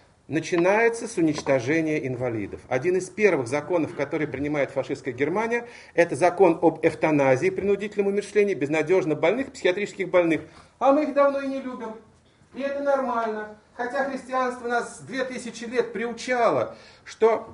с уничтожения инвалидов. Один из первых законов, который принимает фашистская Германия, это закон об эвтаназии, принудительном умерщвлении безнадежно больных, психиатрических больных. А мы их давно и не любим. И это нормально. Хотя христианство нас 2000 лет приучало, что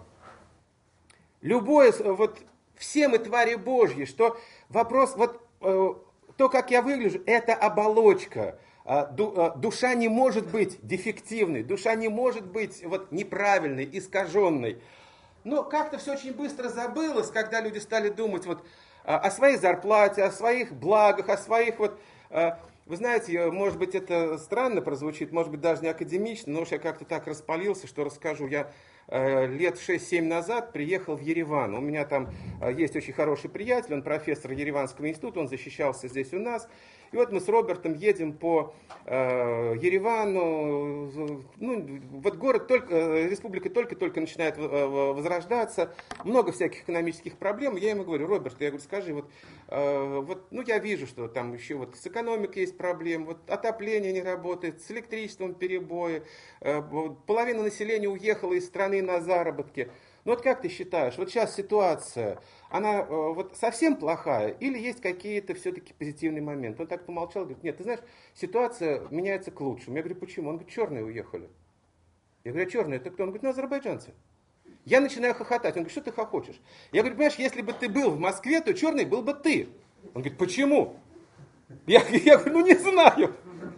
любое, все мы твари Божьи, что вопрос, то, как я выгляжу, это оболочка. Душа не может быть дефективной, душа не может быть неправильной, искаженной. Но как-то все очень быстро забылось, когда люди стали думать о своей зарплате, о своих благах, о своих Вы знаете, может быть, это странно прозвучит, может быть, даже не академично, но уж я как-то так распалился, что расскажу. Я лет 6-7 назад приехал в Ереван. У меня там есть очень хороший приятель, он профессор Ереванского института, он защищался здесь у нас. И вот мы с Робертом едем по Еревану. Город республика только-только начинает возрождаться. Много всяких экономических проблем. Я ему говорю: Роберт, скажи, я вижу, что там еще с экономикой есть проблемы, отопление не работает, с электричеством перебои, половина населения уехала из страны на заработки. Как ты считаешь, сейчас ситуация, она совсем плохая или есть какие-то все-таки позитивные моменты? Он так помолчал, говорит: нет, ты знаешь, ситуация меняется к лучшему. Я говорю: почему? Он говорит: черные уехали. Я говорю: а черные это кто? Он говорит: азербайджанцы. Я начинаю хохотать. Он говорит: что ты хохочешь? Я говорю: понимаешь, если бы ты был в Москве, то черный был бы ты. Он говорит: почему? Я говорю: не знаю.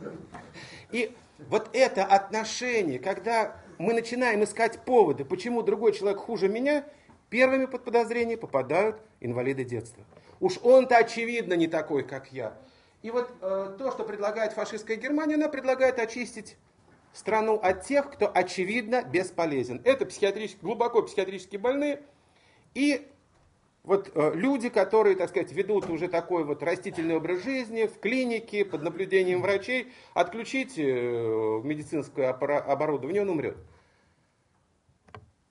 И это отношение, когда мы начинаем искать поводы, почему другой человек хуже меня, первыми под подозрение попадают инвалиды детства. Уж он-то очевидно не такой, как я. И то, что предлагает фашистская Германия, она предлагает очистить страну от тех, кто очевидно бесполезен. Это глубоко психиатрически больные и люди, которые, ведут уже такой растительный образ жизни в клинике, под наблюдением врачей, отключить медицинское оборудование, он умрет.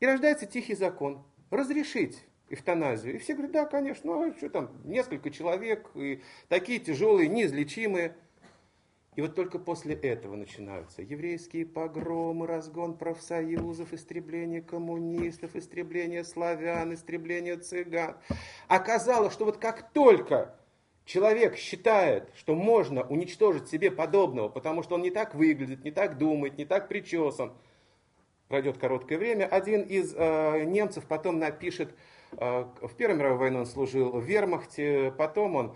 И рождается тихий закон. Разрешить эвтаназию. И все говорят, да, конечно, ну а что там, несколько человек, и такие тяжелые, неизлечимые. И вот только после этого начинаются еврейские погромы, разгон профсоюзов, истребление коммунистов, истребление славян, истребление цыган. Оказалось, что вот как только человек считает, что можно уничтожить себе подобного, потому что он не так выглядит, не так думает, не так причесан, пройдет короткое время, один из немцев потом напишет, в Первой мировой войне он служил в вермахте, потом он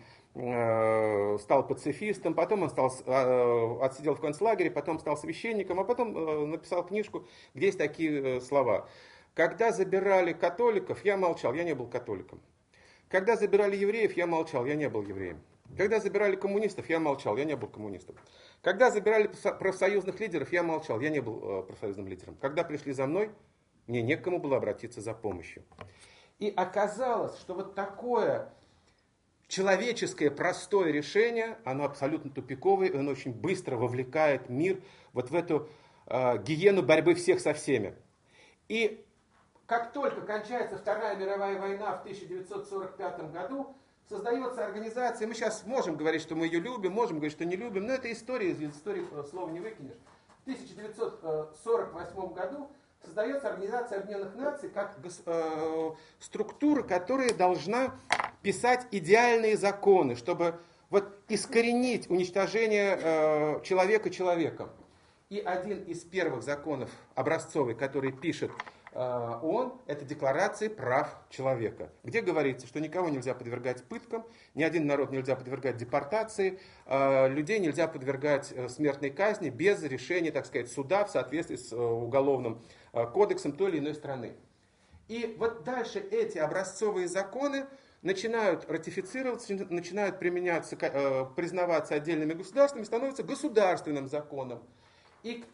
стал пацифистом, потом он отсидел в концлагере, потом стал священником, а потом написал книжку, где есть такие слова. Когда забирали католиков, я молчал, я не был католиком. Когда забирали евреев, я молчал, я не был евреем. Когда забирали коммунистов, я молчал, я не был коммунистом. Когда забирали профсоюзных лидеров, я молчал, я не был профсоюзным лидером. Когда пришли за мной, мне не к кому было обратиться за помощью. И оказалось, что вот такое человеческое простое решение, оно абсолютно тупиковое, и оно очень быстро вовлекает мир вот в эту гиену борьбы всех со всеми. И как только кончается Вторая мировая война в 1945 году, создается организация, мы сейчас можем говорить, что мы ее любим, можем говорить, что не любим, но это история, из истории слова не выкинешь. В 1948 году создается Организация Объединенных Наций как структура, которая должна писать идеальные законы, чтобы вот искоренить уничтожение человека человеком. И один из первых законов образцовый, который пишет это Декларация прав человека, где говорится, что никого нельзя подвергать пыткам, ни один народ нельзя подвергать депортации, людей нельзя подвергать смертной казни без решения, так сказать, суда в соответствии с уголовным кодексом той или иной страны. И вот дальше эти образцовые законы начинают ратифицироваться, начинают применяться, признаваться отдельными государствами, становятся государственным законом. И к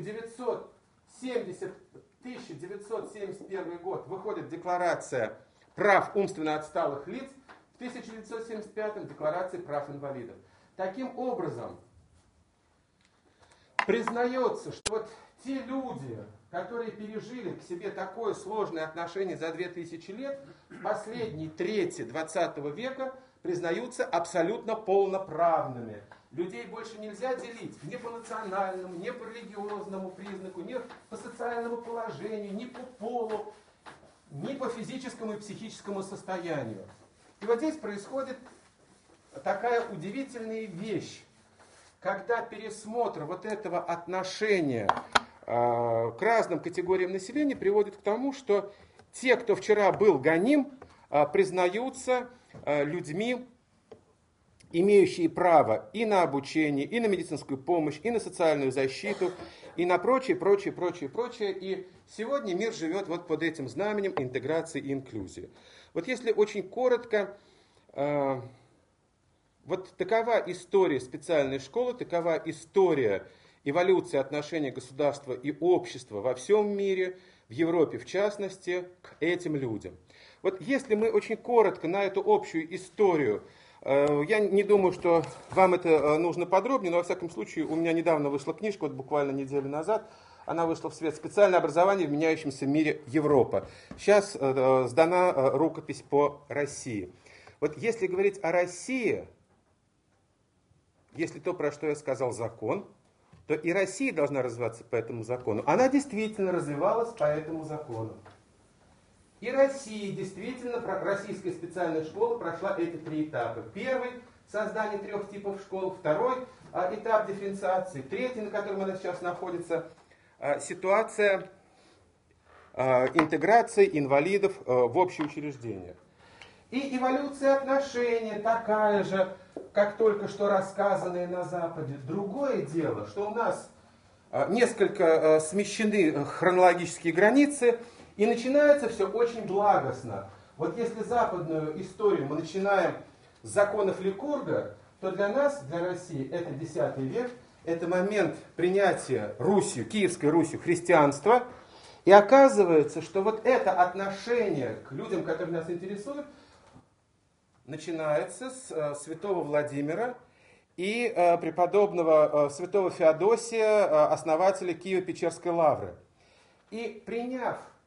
1971 год выходит Декларация прав умственно отсталых лиц, в 1975 Декларация прав инвалидов. Таким образом, признается, что вот те люди, которые пережили к себе такое сложное отношение за 2000 лет, в последней трети 20 века признаются абсолютно полноправными. Людей больше нельзя делить ни по национальному, ни по религиозному признаку, ни по социальному положению, ни по полу, ни по физическому и психическому состоянию. И вот здесь происходит такая удивительная вещь, когда пересмотр вот этого отношения к разным категориям населения приводит к тому, что те, кто вчера был гоним, признаются людьми, имеющие право и на обучение, и на медицинскую помощь, и на социальную защиту, и на прочее, прочее, прочее, прочее. И сегодня мир живет вот под этим знаменем интеграции и инклюзии. Вот если очень коротко, вот такова история специальной школы, такова история эволюции отношений государства и общества во всем мире, в Европе в частности, к этим людям. Вот если мы очень коротко на эту общую историю, я не думаю, что вам это нужно подробнее, но во всяком случае у меня недавно вышла книжка, вот буквально неделю назад, она вышла в свет «Специальное образование в меняющемся мире Европа». Сейчас сдана рукопись по России. Вот если говорить о России, если то, про что я сказал, закон, то и Россия должна развиваться по этому закону. Она действительно развивалась по этому закону. И Россия действительно, российская специальная школа прошла эти три этапа. Первый – создание 3 типов школ. Второй – этап дифференциации. Третий, на котором она сейчас находится, ситуация интеграции инвалидов в общие учреждения. И эволюция отношений такая же, как только что рассказанная на Западе. Другое дело, что у нас несколько смещены хронологические границы, и начинается все очень благостно. Вот если западную историю мы начинаем с законов Ликурга, то для нас, для России, это X век, это момент принятия Русью, Киевской Русью, христианства. И оказывается, что вот это отношение к людям, которые нас интересуют, начинается с святого Владимира и преподобного святого Феодосия, основателя Киево-Печерской лавры. И приняв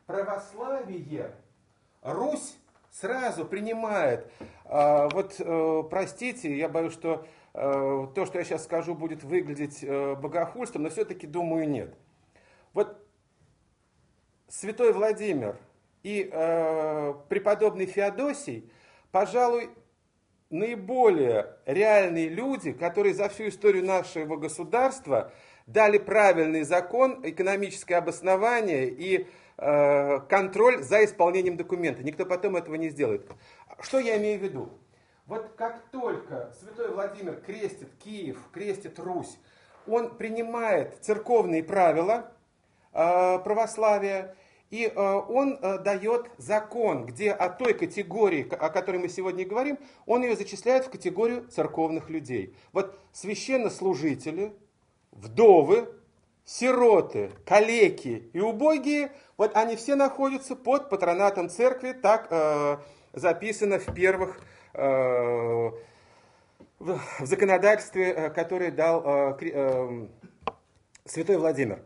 православие, Русь сразу принимает, простите, я боюсь, что то, что я сейчас скажу, будет выглядеть богохульством, но все-таки думаю, нет. Вот святой Владимир и преподобный Феодосий, пожалуй, наиболее реальные люди, которые за всю историю нашего государства дали правильный закон, экономическое обоснование и контроль за исполнением документа. Никто потом этого не сделает. Что я имею в виду? Вот как только святой Владимир крестит Киев, крестит Русь, он принимает церковные правила православия, и он дает закон, где о той категории, о которой мы сегодня говорим, он ее зачисляет в категорию церковных людей. Вот священнослужители, вдовы, сироты, калеки и убогие, вот они все находятся под патронатом церкви, так записано в первых, в законодательстве, которое дал святой Владимир.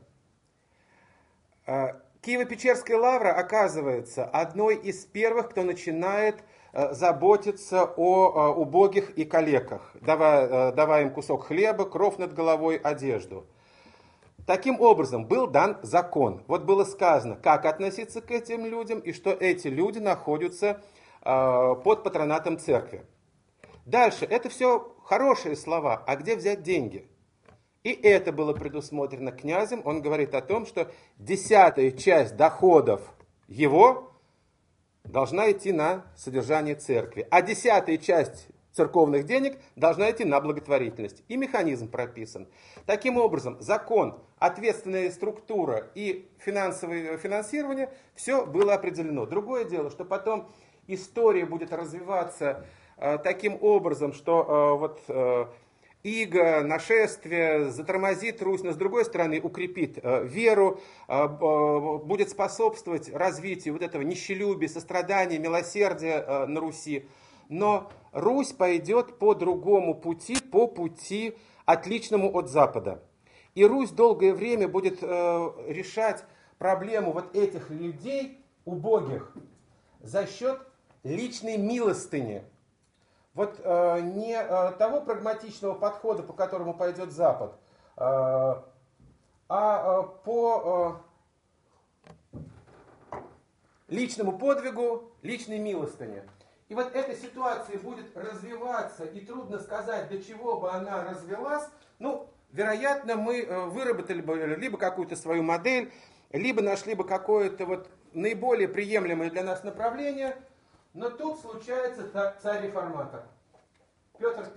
Киево-Печерская лавра оказывается одной из первых, кто начинает заботиться о убогих и калеках, давая им кусок хлеба, кров над головой, одежду. Таким образом, был дан закон. Вот было сказано, как относиться к этим людям, и что эти люди находятся под патронатом церкви. Дальше, это все хорошие слова, а где взять деньги? И это было предусмотрено князем. Он говорит о том, что 10-я часть доходов его должна идти на содержание церкви, а 10-я часть церковных денег должна идти на благотворительность. И механизм прописан. Таким образом, закон, ответственная структура и финансовое финансирование, все было определено. Другое дело, что потом история будет развиваться таким образом, что иго, нашествие затормозит Русь, но с другой стороны укрепит веру, будет способствовать развитию вот этого нищелюбия, сострадания, милосердия на Руси. Но Русь пойдет по другому пути, по пути отличному от Запада. И Русь долгое время будет решать проблему вот этих людей, убогих, за счет личной милостыни. Вот не того прагматичного подхода, по которому пойдет Запад, а по личному подвигу, личной милостыне. И вот эта ситуация будет развиваться, и трудно сказать, до чего бы она развилась. Ну, вероятно, мы выработали бы либо какую-то свою модель, либо нашли бы какое-то вот наиболее приемлемое для нас направление. Но тут случается царь-реформатор, Петр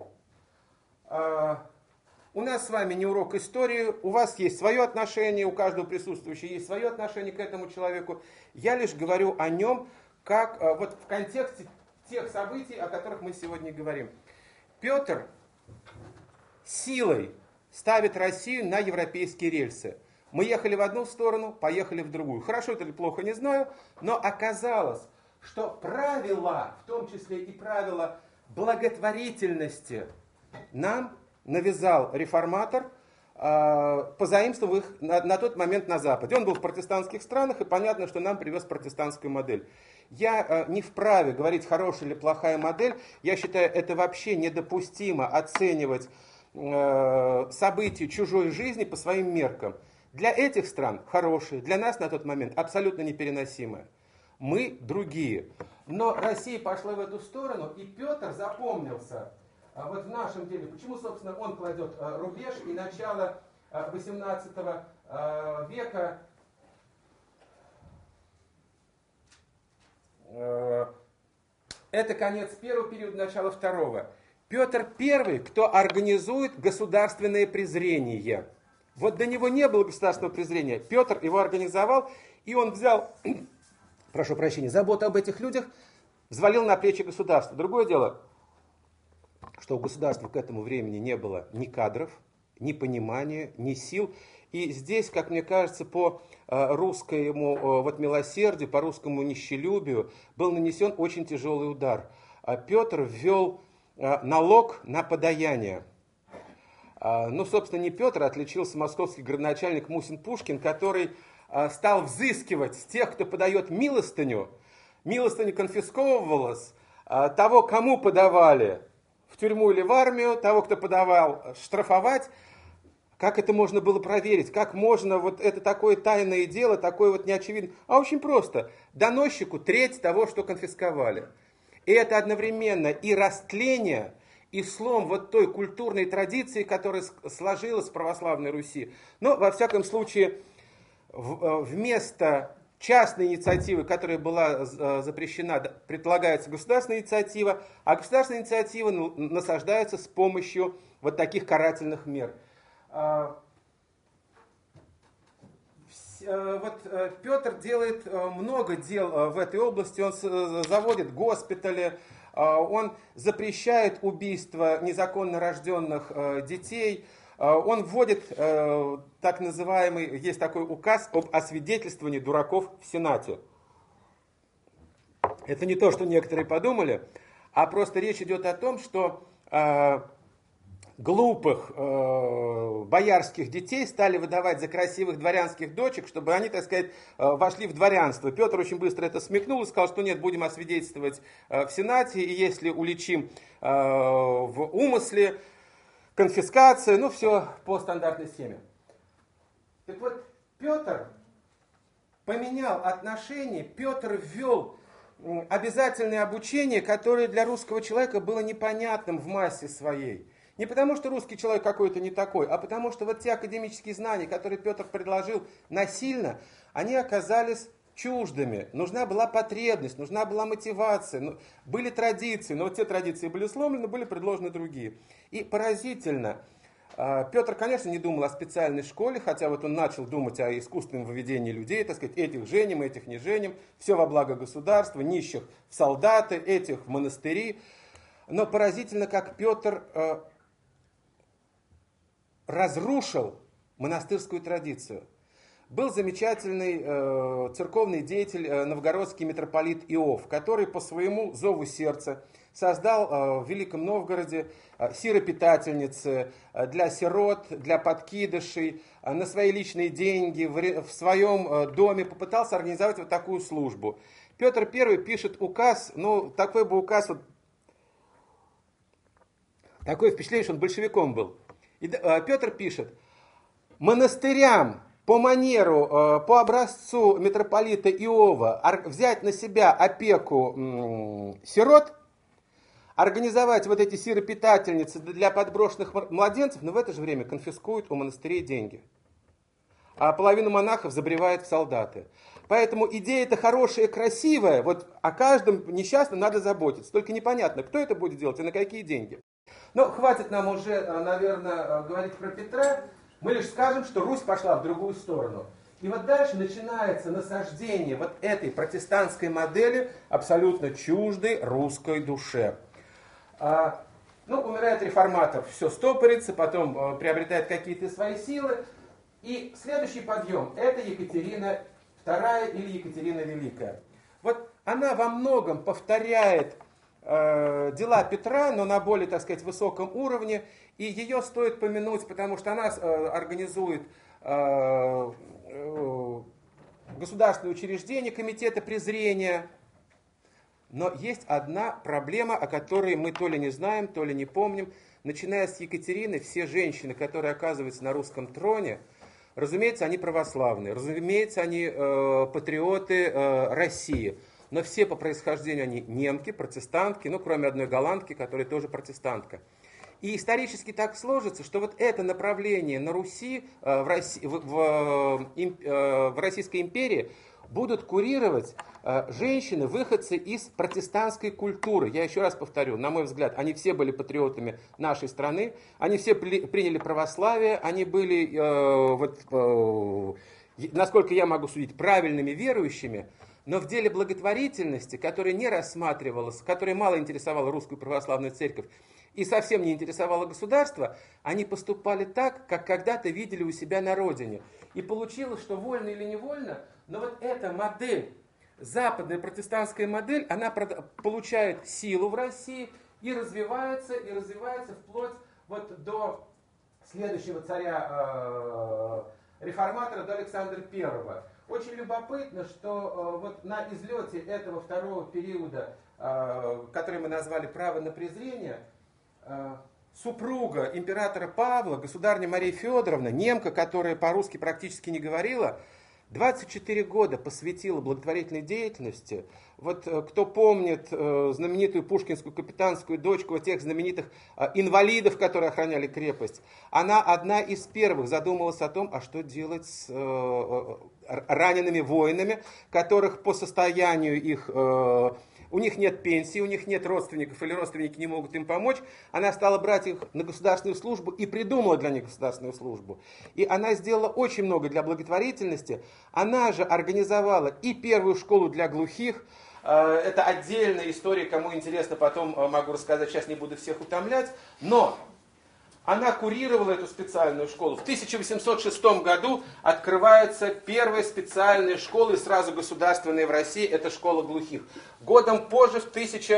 I. У нас с вами не урок истории, у вас есть свое отношение, у каждого присутствующего есть свое отношение к этому человеку. Я лишь говорю о нем, как вот в контексте тех событий, о которых мы сегодня говорим. Петр силой ставит Россию на европейские рельсы. Мы ехали в одну сторону, поехали в другую. Хорошо это или плохо, не знаю, но оказалось, что правила, в том числе и правила благотворительности, нам навязал реформатор, позаимствовав их на тот момент на Западе. Он был в протестантских странах, и понятно, что нам привез протестантскую модель. Я не вправе говорить, хорошая или плохая модель. Я считаю, это вообще недопустимо оценивать события чужой жизни по своим меркам. Для этих стран хорошие, для нас на тот момент абсолютно непереносимые. Мы другие. Но Россия пошла в эту сторону, и Петр запомнился вот в нашем деле. Почему, собственно, он кладет рубеж и начало 18 века. Это конец первого периода, начало второго. Петр I, кто организует государственное презрение. Вот до него не было государственного презрения. Петр его организовал, и он взял, прошу прощения, заботу об этих людях, взвалил на плечи государства. Другое дело, что у государства к этому времени не было ни кадров, ни понимания, ни сил. И здесь, как мне кажется, по русскому вот милосердию, по русскому нищелюбию был нанесен очень тяжелый удар. Петр ввел налог на подаяние. Ну, собственно, не Петр, а отличился московский градоначальник Мусин-Пушкин, который стал взыскивать с тех, кто подает милостыню. Милостыня конфисковывалась, того, кому подавали, в тюрьму или в армию, того, кто подавал, штрафовать. Как это можно было проверить? Как можно, вот это такое тайное дело, такое вот неочевидное? А очень просто. Доносчику треть того, что конфисковали. И это одновременно и растление, и слом вот той культурной традиции, которая сложилась в православной Руси. Но, во всяком случае, вместо частной инициативы, которая была запрещена, предлагается государственная инициатива, а государственная инициатива насаждается с помощью вот таких карательных мер. Вот Петр делает много дел в этой области, он заводит госпитали, он запрещает убийство незаконно рожденных детей, он вводит так называемый, есть такой указ об освидетельствовании дураков в Сенате. Это не то, что некоторые подумали, а просто речь идет о том, что глупых боярских детей стали выдавать за красивых дворянских дочек, чтобы они, так сказать, вошли в дворянство. Петр очень быстро это смекнул и сказал, что нет, будем освидетельствовать в Сенате, и если уличим в умысле, конфискация, ну все по стандартной схеме. Так вот, Петр поменял отношения, Петр ввел обязательное обучение, которое для русского человека было непонятным в массе своей. Не потому, что русский человек какой-то не такой, а потому, что вот те академические знания, которые Петр предложил насильно, они оказались чуждыми. Нужна была потребность, нужна была мотивация, были традиции, но вот те традиции были сломлены, были предложены другие. И поразительно, Петр, конечно, не думал о специальной школе, хотя вот он начал думать о искусственном выведении людей, так сказать, этих женим, этих не женим, все во благо государства, нищих в солдаты, этих в монастыри. Но поразительно, как Петр разрушил монастырскую традицию. Был замечательный церковный деятель, новгородский митрополит Иов, который по своему зову сердца создал в Великом Новгороде сиропитательницы для сирот, для подкидышей, на свои личные деньги, в своем доме попытался организовать вот такую службу. Петр I пишет указ, такой бы указ, вот, такое впечатление, что он большевиком был. И Петр пишет: монастырям по манеру, по образцу митрополита Иова взять на себя опеку сирот, организовать вот эти сиропитательницы для подброшенных младенцев, но в это же время конфискуют у монастырей деньги. А половину монахов забревают в солдаты. Поэтому идея-то хорошая, красивая, вот о каждом несчастном надо заботиться. Только непонятно, кто это будет делать и на какие деньги. Но хватит нам уже, наверное, говорить про Петра. Мы лишь скажем, что Русь пошла в другую сторону. И вот дальше начинается насаждение вот этой протестантской модели, абсолютно чуждой русской душе. Умирает реформатор, все стопорится, потом приобретает какие-то свои силы. И следующий подъем – это Екатерина II или Екатерина Великая. Вот она во многом повторяет дела Петра, но на более, так сказать, высоком уровне, и ее стоит помянуть, потому что она организует государственные учреждения, комитеты презрения. Но есть одна проблема, о которой мы то ли не знаем, то ли не помним. Начиная с Екатерины, все женщины, которые оказываются на русском троне, разумеется, они православные, разумеется, они патриоты России. Но все по происхождению они немки, протестантки, кроме одной голландки, которая тоже протестантка. И исторически так сложится, что вот это направление на Руси, в Российской империи будут курировать женщины, выходцы из протестантской культуры. Я еще раз повторю, на мой взгляд, они все были патриотами нашей страны, они все приняли православие, они были, насколько я могу судить, правильными верующими. Но в деле благотворительности, которая не рассматривалась, которая мало интересовала русскую православную церковь и совсем не интересовала государство, они поступали так, как когда-то видели у себя на родине. И получилось, что вольно или невольно, но вот эта модель, западная протестантская модель, она получает силу в России и развивается вплоть вот до следующего царя реформатора, до Александра I. Очень любопытно, что вот на излете этого второго периода, который мы назвали «Право на презрение», супруга императора Павла, государыня Мария Федоровна, немка, которая по-русски практически не говорила, 24 года посвятила благотворительной деятельности. Вот кто помнит знаменитую пушкинскую капитанскую дочку, вот тех знаменитых инвалидов, которые охраняли крепость, она одна из первых задумалась о том, а что делать с ранеными воинами, которых по состоянию их... У них нет пенсии, у них нет родственников, или родственники не могут им помочь. Она стала брать их на государственную службу и придумала для них государственную службу. И она сделала очень много для благотворительности. Она же организовала и первую школу для глухих. Это отдельная история, кому интересно, потом могу рассказать, сейчас не буду всех утомлять. Но она курировала эту специальную школу. В 1806 году открывается первая специальная школа, и сразу государственная в России, это школа глухих. Годом позже, в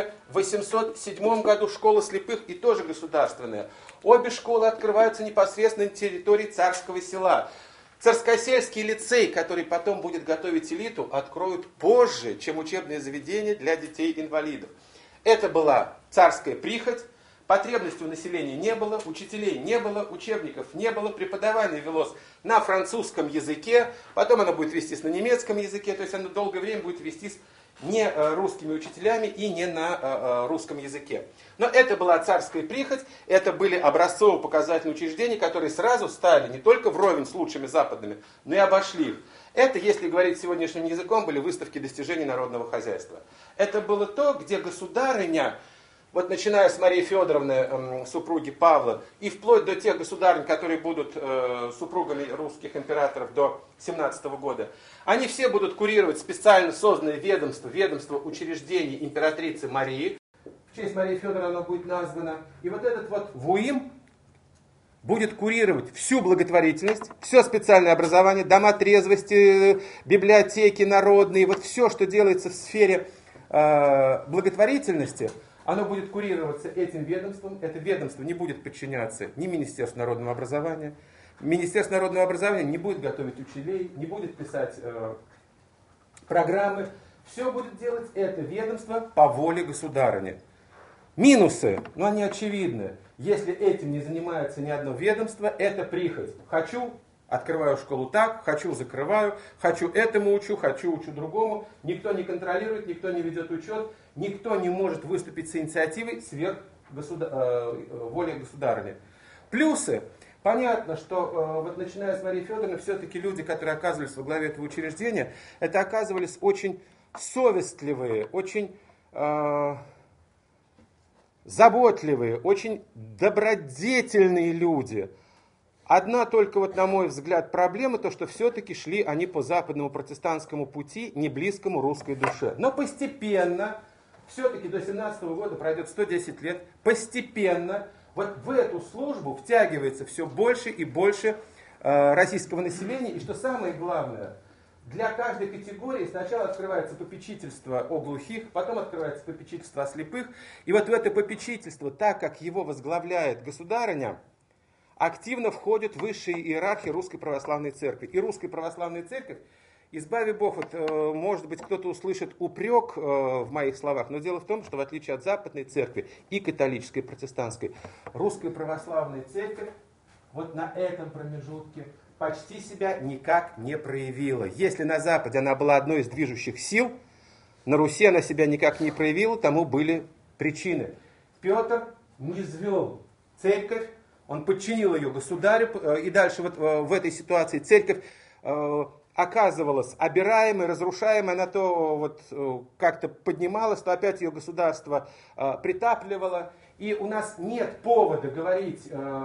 1807 году, школа слепых, и тоже государственная. Обе школы открываются непосредственно на территории Царского Села. Царскосельский лицей, который потом будет готовить элиту, откроют позже, чем учебные заведения для детей-инвалидов. Это была царская прихоть. Потребностей у населения не было, учителей не было, учебников не было, преподавание велось на французском языке, потом оно будет вестись на немецком языке, то есть оно долгое время будет вестись не русскими учителями и не на русском языке. Но это была царская прихоть, это были образцово-показательные учреждения, которые сразу стали не только вровень с лучшими западными, но и обошли их. Это, если говорить сегодняшним языком, были выставки достижений народного хозяйства. Это было то, где государыня, вот начиная с Марии Федоровны, супруги Павла, и вплоть до тех государынь, которые будут супругами русских императоров до 17 года, они все будут курировать специально созданное ведомство учреждений императрицы Марии. В честь Марии Федоровны оно будет названо. И вот этот вот ВУИМ будет курировать всю благотворительность, все специальное образование, дома трезвости, библиотеки народные, вот все, что делается в сфере благотворительности, оно будет курироваться этим ведомством. Это ведомство не будет подчиняться ни Министерству народного образования. Министерство народного образования не будет готовить учителей, не будет писать программы. Все будет делать это ведомство по воле государыни. Минусы, но они очевидны. Если этим не занимается ни одно ведомство, это прихоть. Хочу, открываю школу так, хочу, закрываю, хочу этому учу другому. Никто не контролирует, никто не ведет учет, никто не может выступить с инициативой сверх воли государыни. Плюсы. Понятно, что вот начиная с Марии Федоровны, все-таки люди, которые оказывались во главе этого учреждения, это оказывались очень совестливые, очень заботливые, очень добродетельные люди. Одна только, вот, на мой взгляд, проблема, то, что все-таки шли они по западному протестантскому пути, не близкому русской душе. Но постепенно, все-таки до 17 года пройдет 110 лет, постепенно вот в эту службу втягивается все больше и больше российского населения. И что самое главное, для каждой категории сначала открывается попечительство о глухих, потом открывается попечительство о слепых. И вот в это попечительство, так как его возглавляет государыня, активно входят высшие иерархии Русской Православной Церкви. И Русская Православная Церковь, избави Бог, вот, может быть, кто-то услышит упрек в моих словах, но дело в том, что в отличие от Западной Церкви и католической, и протестантской, Русская Православная Церковь вот на этом промежутке почти себя никак не проявила. Если на Западе она была одной из движущих сил, на Руси она себя никак не проявила, тому были причины. Петр низвел церковь, он подчинил ее государю, и дальше вот в этой ситуации церковь оказывалась обираемой, разрушаемой, она то вот как-то поднималась, то опять ее государство притапливало. И у нас нет повода говорить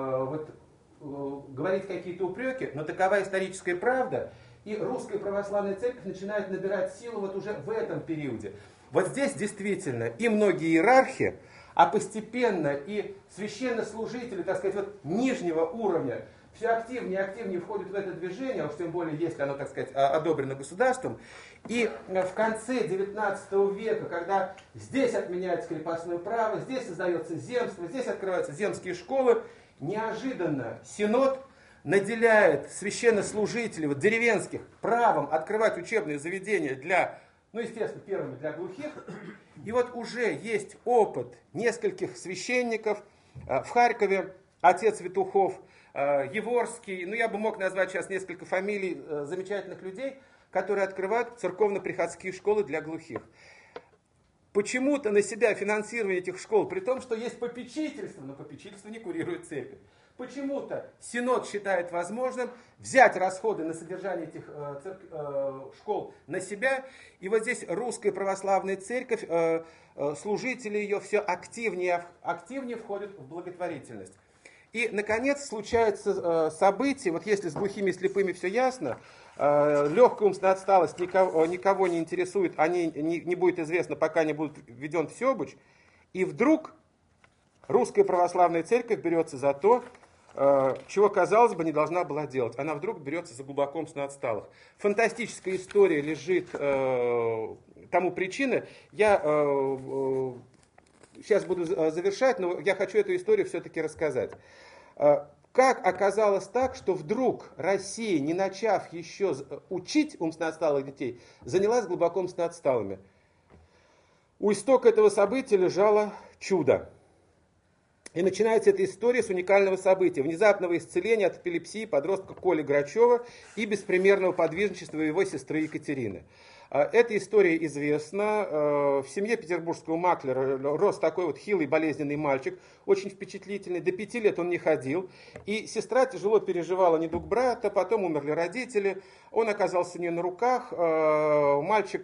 какие-то упреки, но такова историческая правда. И Русская Православная Церковь начинает набирать силу вот уже в этом периоде. Вот здесь действительно и многие иерархи, а постепенно и священнослужители, так сказать, вот нижнего уровня, все активнее и активнее входят в это движение, а уж тем более, если оно, так сказать, одобрено государством. И в конце 19 века, когда здесь отменяется крепостное право, здесь создается земство, здесь открываются земские школы, неожиданно Синод наделяет священнослужителей вот, деревенских правом открывать учебные заведения для, ну, естественно, первыми для глухих. И вот уже есть опыт нескольких священников в Харькове, отец Витухов, Еворский, ну, я бы мог назвать сейчас несколько фамилий замечательных людей, которые открывают церковно-приходские школы для глухих. Почему-то на себя финансирование этих школ, при том, что есть попечительство, но попечительство не курирует церковь. Почему-то Синод считает возможным взять расходы на содержание этих школ на себя. И вот здесь Русская Православная Церковь, служители ее все активнее входят в благотворительность. И, наконец, случается событие, вот если с глухими и слепыми все ясно, легкая умственная отсталость никого не интересует, не будет известно, пока не будет введен всеобуч, и вдруг Русская Православная Церковь берется за то, чего, казалось бы, не должна была делать. Она вдруг берется за глубоко умственно отсталых. Фантастическая история лежит тому причины. Я сейчас буду завершать, но я хочу эту историю все-таки рассказать. Как оказалось так, что вдруг Россия, не начав еще учить умственно отсталых детей, занялась глубоко умственно отсталыми? У истока этого события лежало чудо. И начинается эта история с уникального события, внезапного исцеления от эпилепсии подростка Коли Грачева и беспримерного подвижничества его сестры Екатерины. Эта история известна. В семье петербургского маклера рос такой вот хилый, болезненный мальчик, очень впечатлительный. До 5 лет он не ходил. И сестра тяжело переживала недуг брата, потом умерли родители. Он оказался у нее на руках. Мальчик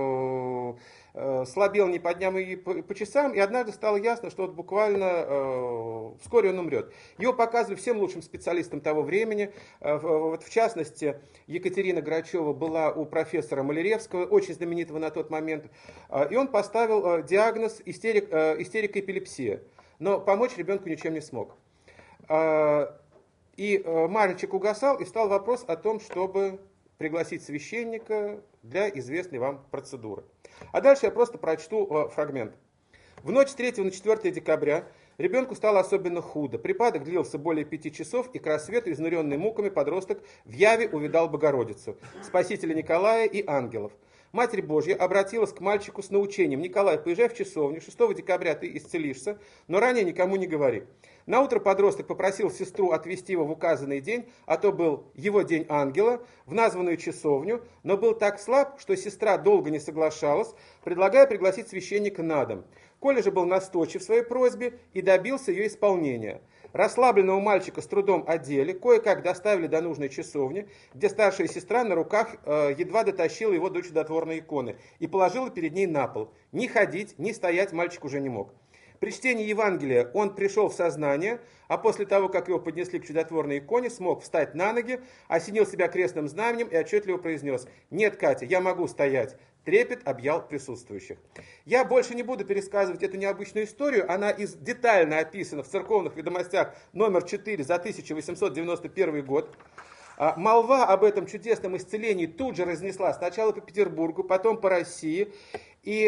слабел не по дням и по часам, и однажды стало ясно, что вот буквально вскоре он умрет. Его показывали всем лучшим специалистам того времени. Вот в частности, Екатерина Грачева была у профессора Маляревского, очень знаменитого на тот момент, и он поставил диагноз истерика эпилепсия. Но помочь ребенку ничем не смог. И мальчик угасал, и встал вопрос о том, чтобы пригласить священника для известной вам процедуры. А дальше я просто прочту фрагмент. В ночь с 3 на 4 декабря ребенку стало особенно худо. Припадок длился более 5 часов, и к рассвету, изнуренный муками, подросток в яве увидал Богородицу, Спасителя Николая и ангелов. Матерь Божья обратилась к мальчику с научением: «Николай, поезжай в часовню, 6 декабря ты исцелишься, но ранее никому не говори». Наутро подросток попросил сестру отвезти его в указанный день, а то был его день ангела, в названную часовню, но был так слаб, что сестра долго не соглашалась, предлагая пригласить священника на дом. Коля же был настойчив в своей просьбе и добился ее исполнения. Расслабленного мальчика с трудом одели, кое-как доставили до нужной часовни, где старшая сестра на руках едва дотащила его до чудотворной иконы и положила перед ней на пол. Ни ходить, ни стоять мальчик уже не мог. При чтении Евангелия он пришел в сознание, а после того, как его поднесли к чудотворной иконе, смог встать на ноги, осенил себя крестным знаменем и отчетливо произнес: «Нет, Катя, я могу стоять». Трепет объял присутствующих. Я больше не буду пересказывать эту необычную историю, она детально описана в церковных ведомостях номер 4 за 1891 год. Молва об этом чудесном исцелении тут же разнесла сначала по Петербургу, потом по России. И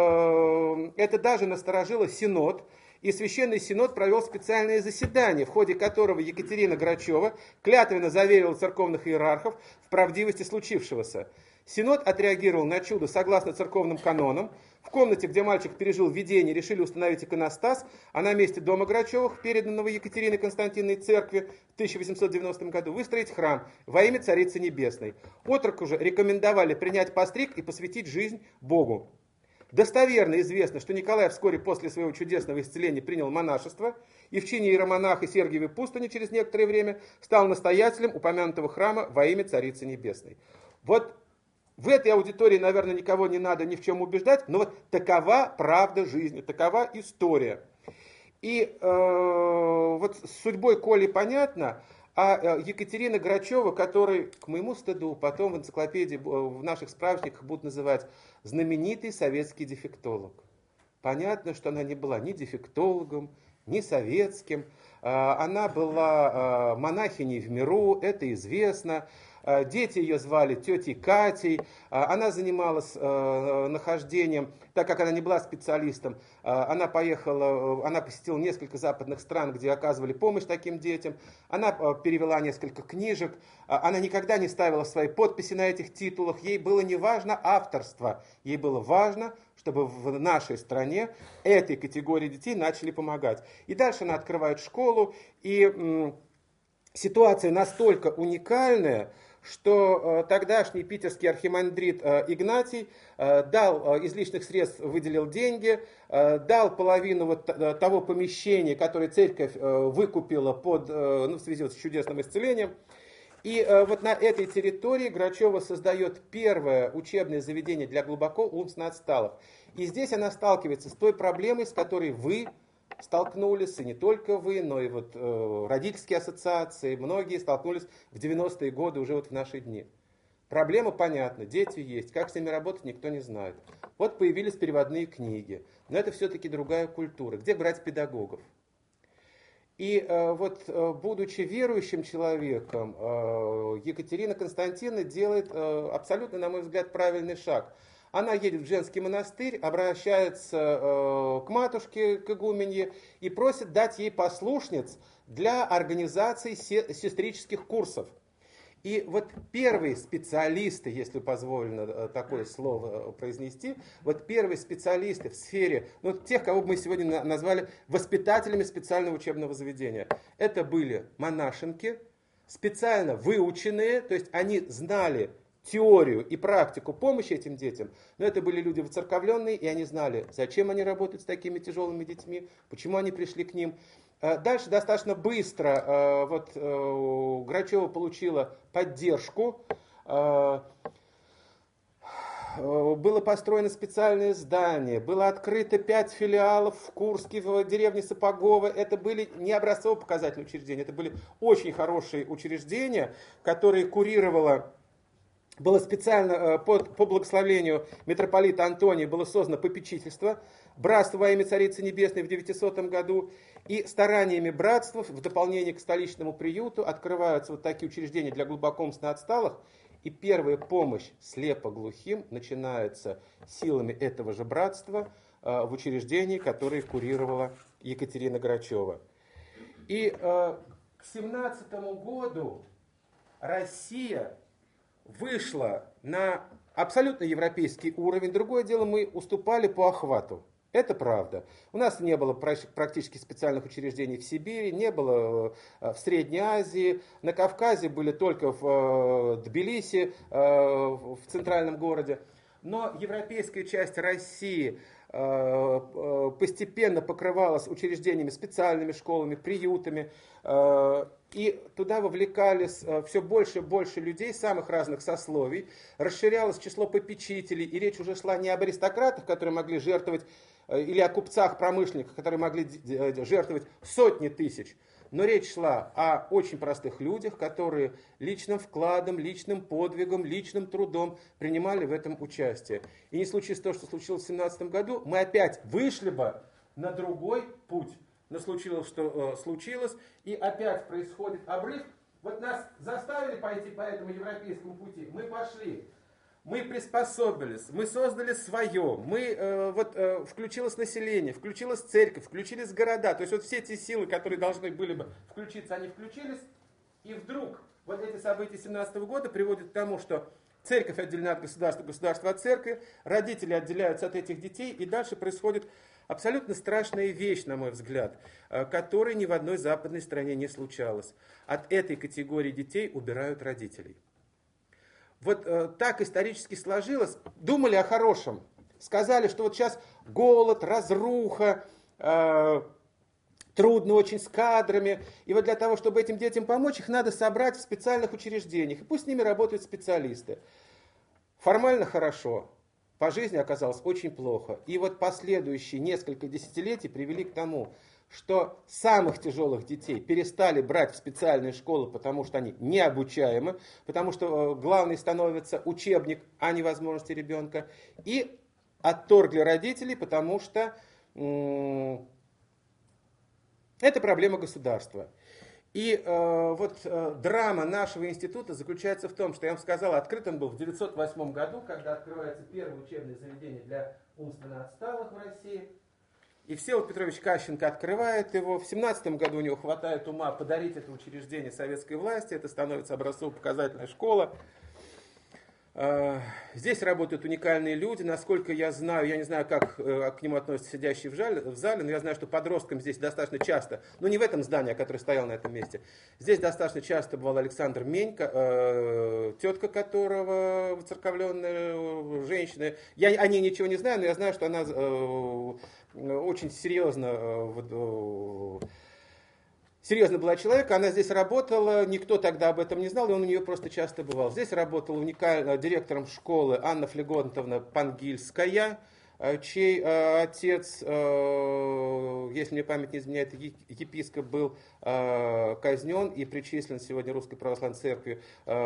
это даже насторожило Синод. И Священный Синод провел специальное заседание, в ходе которого Екатерина Грачева клятвенно заверила церковных иерархов в правдивости случившегося. Синод отреагировал на чудо согласно церковным канонам. В комнате, где мальчик пережил видение, решили установить иконостас, а на месте дома Грачевых, переданного Екатериной Константиновной церкви в 1890 году, выстроить храм во имя Царицы Небесной. Отроку же рекомендовали принять постриг и посвятить жизнь Богу. Достоверно известно, что Николай вскоре после своего чудесного исцеления принял монашество и в чине иеромонаха Сергиевой пустыни через некоторое время стал настоятелем упомянутого храма во имя Царицы Небесной. Вот в этой аудитории, наверное, никого не надо ни в чем убеждать, но вот такова правда жизни, такова история. И вот с судьбой Коли понятно, а Екатерина Грачева, которой, к моему стыду, потом в энциклопедии, в наших справочниках будут называть знаменитый советский дефектолог. Понятно, что она не была ни дефектологом, ни советским. Она была монахиней в миру, это известно. Дети ее звали тетей Катей. Она занималась нахождением, так как она не была специалистом, она посетила несколько западных стран, где оказывали помощь таким детям. Она перевела несколько книжек. Она никогда не ставила свои подписи на этих титулах. Ей было не важно авторство. Ей было важно, чтобы в нашей стране этой категории детей начали помогать. И дальше она открывает школу, и ситуация настолько уникальная, что тогдашний питерский архимандрит Игнатий дал из личных средств, выделил деньги, дал половину вот того помещения, которое церковь выкупила в связи с чудесным исцелением. И вот на этой территории Грачева создает первое учебное заведение для глубоко умственно отсталых. И здесь она сталкивается с той проблемой, с которой вы столкнулись, и не только вы, но и вот родительские ассоциации, многие столкнулись в 90-е годы уже вот в наши дни. Проблема понятна, дети есть, как с ними работать никто не знает. Вот появились переводные книги, но это все-таки другая культура. Где брать педагогов? И вот, будучи верующим человеком, Екатерина Константиновна делает абсолютно, на мой взгляд, правильный шаг. Она едет в женский монастырь, обращается к матушке, к игуменье, и просит дать ей послушниц для организации сестрических курсов. И вот первые специалисты, если позволено такое слово произнести, вот первые специалисты в сфере, ну, тех, кого мы сегодня назвали воспитателями специального учебного заведения, это были монашенки, специально выученные, то есть они знали теорию и практику помощи этим детям, но это были люди воцерковленные, и они знали, зачем они работают с такими тяжелыми детьми, почему они пришли к ним. Дальше достаточно быстро Грачева получила поддержку. Было построено специальное здание, было открыто 5 филиалов в Курске, в деревне Сапогово. Это были не образцово-показательные учреждения, это были очень хорошие учреждения, которые курировала. Было специально по благословению митрополита Антония было создано попечительство, братство во имя Царицы Небесной в 900 году, и стараниями братства в дополнение к столичному приюту открываются вот такие учреждения для глубоко умственно отсталых, и первая помощь слепоглухим начинается силами этого же братства в учреждении, которое курировала Екатерина Грачева. И к 17 году Россия вышла на абсолютно европейский уровень. Другое дело, мы уступали по охвату. Это правда. У нас не было практически специальных учреждений в Сибири, не было в Средней Азии, на Кавказе были только в Тбилиси, в центральном городе. Но европейская часть России постепенно покрывалась учреждениями, специальными школами, приютами, и туда вовлекались все больше и больше людей самых разных сословий, расширялось число попечителей, и речь уже шла не об аристократах, которые могли жертвовать, или о купцах-промышленниках, которые могли жертвовать сотни тысяч, но речь шла о очень простых людях, которые личным вкладом, личным подвигом, личным трудом принимали в этом участие. И не случилось то, что случилось в 2017 году, мы опять вышли бы на другой путь. Но случилось, что случилось, и опять происходит обрыв. Вот нас заставили пойти по этому европейскому пути, мы пошли. Мы приспособились, мы создали свое, включилось население, включилась церковь, включились города. То есть вот все те силы, которые должны были бы включиться, они включились. И вдруг вот эти события 2017 года приводят к тому, что церковь отделена от государства, государство от церкви, родители отделяются от этих детей, и дальше происходит абсолютно страшная вещь, на мой взгляд, которая ни в одной западной стране не случалась. От этой категории детей убирают родителей. Вот так исторически сложилось. Думали о хорошем. Сказали, что вот сейчас голод, разруха, трудно очень с кадрами. И вот для того, чтобы этим детям помочь, их надо собрать в специальных учреждениях. И пусть с ними работают специалисты. Формально хорошо. По жизни оказалось очень плохо. И вот последующие несколько десятилетий привели к тому, что самых тяжелых детей перестали брать в специальные школы, потому что они необучаемы, потому что главный становится учебник, а не возможности ребенка, и отторгли родителей, потому что это проблема государства. И драма нашего института заключается в том, что я вам сказал, открыт он был в 1908 году, когда открывается первое учебное заведение для умственно отсталых в России. И Всеволод Петрович Кащенко открывает его. В 1917 году у него хватает ума подарить это учреждение советской власти. Это становится образцово-показательная школа. Здесь работают уникальные люди, насколько я знаю, я не знаю, как к нему относятся сидящие в зале, но я знаю, что подросткам здесь достаточно часто, но не в этом здании, которое стояло на этом месте, здесь достаточно часто бывал Александр Менько, тетка которого воцерковленная женщина. Я о ней ничего не знаю, но я знаю, что она очень серьезно была человек, она здесь работала, никто тогда об этом не знал, и он у нее просто часто бывал. Здесь работала директором школы Анна Флегонтовна Пангильская, чей отец, если мне память не изменяет, епископ, был казнен и причислен сегодня Русской Православной Церкви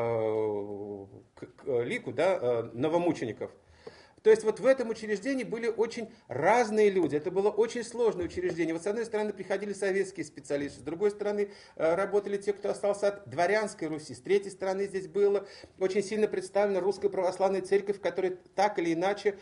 к лику новомучеников. То есть вот в этом учреждении были очень разные люди. Это было очень сложное учреждение. Вот с одной стороны приходили советские специалисты, с другой стороны работали те, кто остался от дворянской Руси. С третьей стороны здесь было очень сильно представлена Русская Православная Церковь, которая так или иначе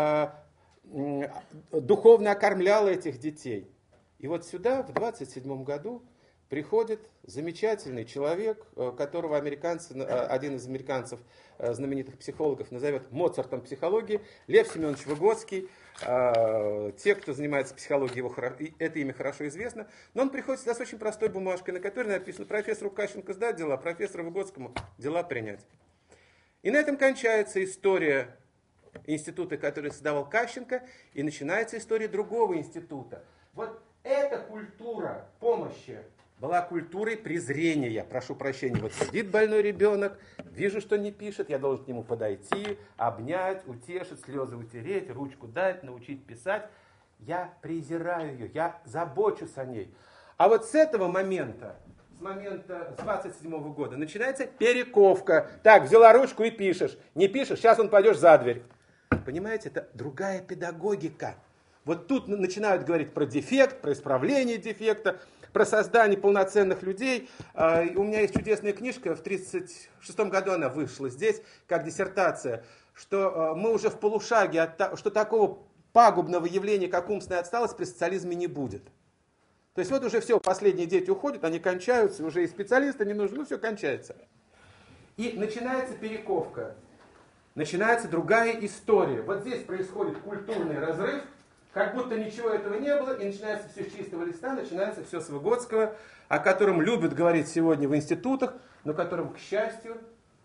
духовно окормляла этих детей. И вот сюда в 1927 году приходит замечательный человек, которого один из американцев, знаменитых психологов, назовет Моцартом психологии, Лев Семенович Выгодский. Те, кто занимается психологией, это имя хорошо известно. Но он приходит сюда с очень простой бумажкой, на которой написано: профессору Кащенко сдать дела, профессору Выгодскому дела принять. И на этом кончается история института, который создавал Кащенко, и начинается история другого института. Вот эта культура помощи была культурой презрения. Прошу прощения, вот сидит больной ребенок, вижу, что не пишет, я должен к нему подойти, обнять, утешить, слезы утереть, ручку дать, научить писать. Я презираю ее, я забочусь о ней. А вот с этого момента, с 27 года, начинается перековка. Так, взяла ручку и пишешь. Не пишешь, сейчас он пойдешь за дверь. Понимаете, это другая педагогика. Вот тут начинают говорить про дефект, про исправление дефекта, про создание полноценных людей. У меня есть чудесная книжка, в 1936 году она вышла здесь, как диссертация, что мы уже в полушаге, что такого пагубного явления, как умственная отсталость, при социализме не будет. То есть вот уже все, последние дети уходят, они кончаются, уже и специалисты не нужны, все кончается. И начинается перековка, начинается другая история. Вот здесь происходит культурный разрыв, как будто ничего этого не было, и начинается все с чистого листа, начинается все с Выгодского, о котором любят говорить сегодня в институтах, но которым, к счастью,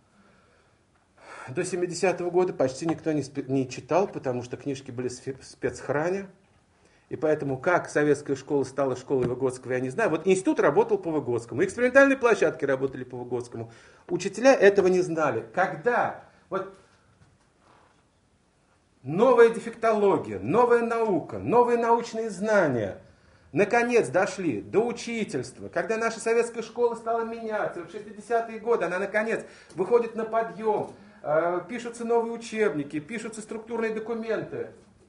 до 70-го года почти никто не читал, потому что книжки были в спецхране. И поэтому, как советская школа стала школой Выгодского, я не знаю. Вот институт работал по Выгодскому, экспериментальные площадки работали по Выгодскому. Учителя этого не знали. Когда вот новая дефектология, новая наука, новые научные знания наконец дошли до учительства, когда наша советская школа стала меняться, в 60-е годы она наконец выходит на подъем, пишутся новые учебники, пишутся структурные документы.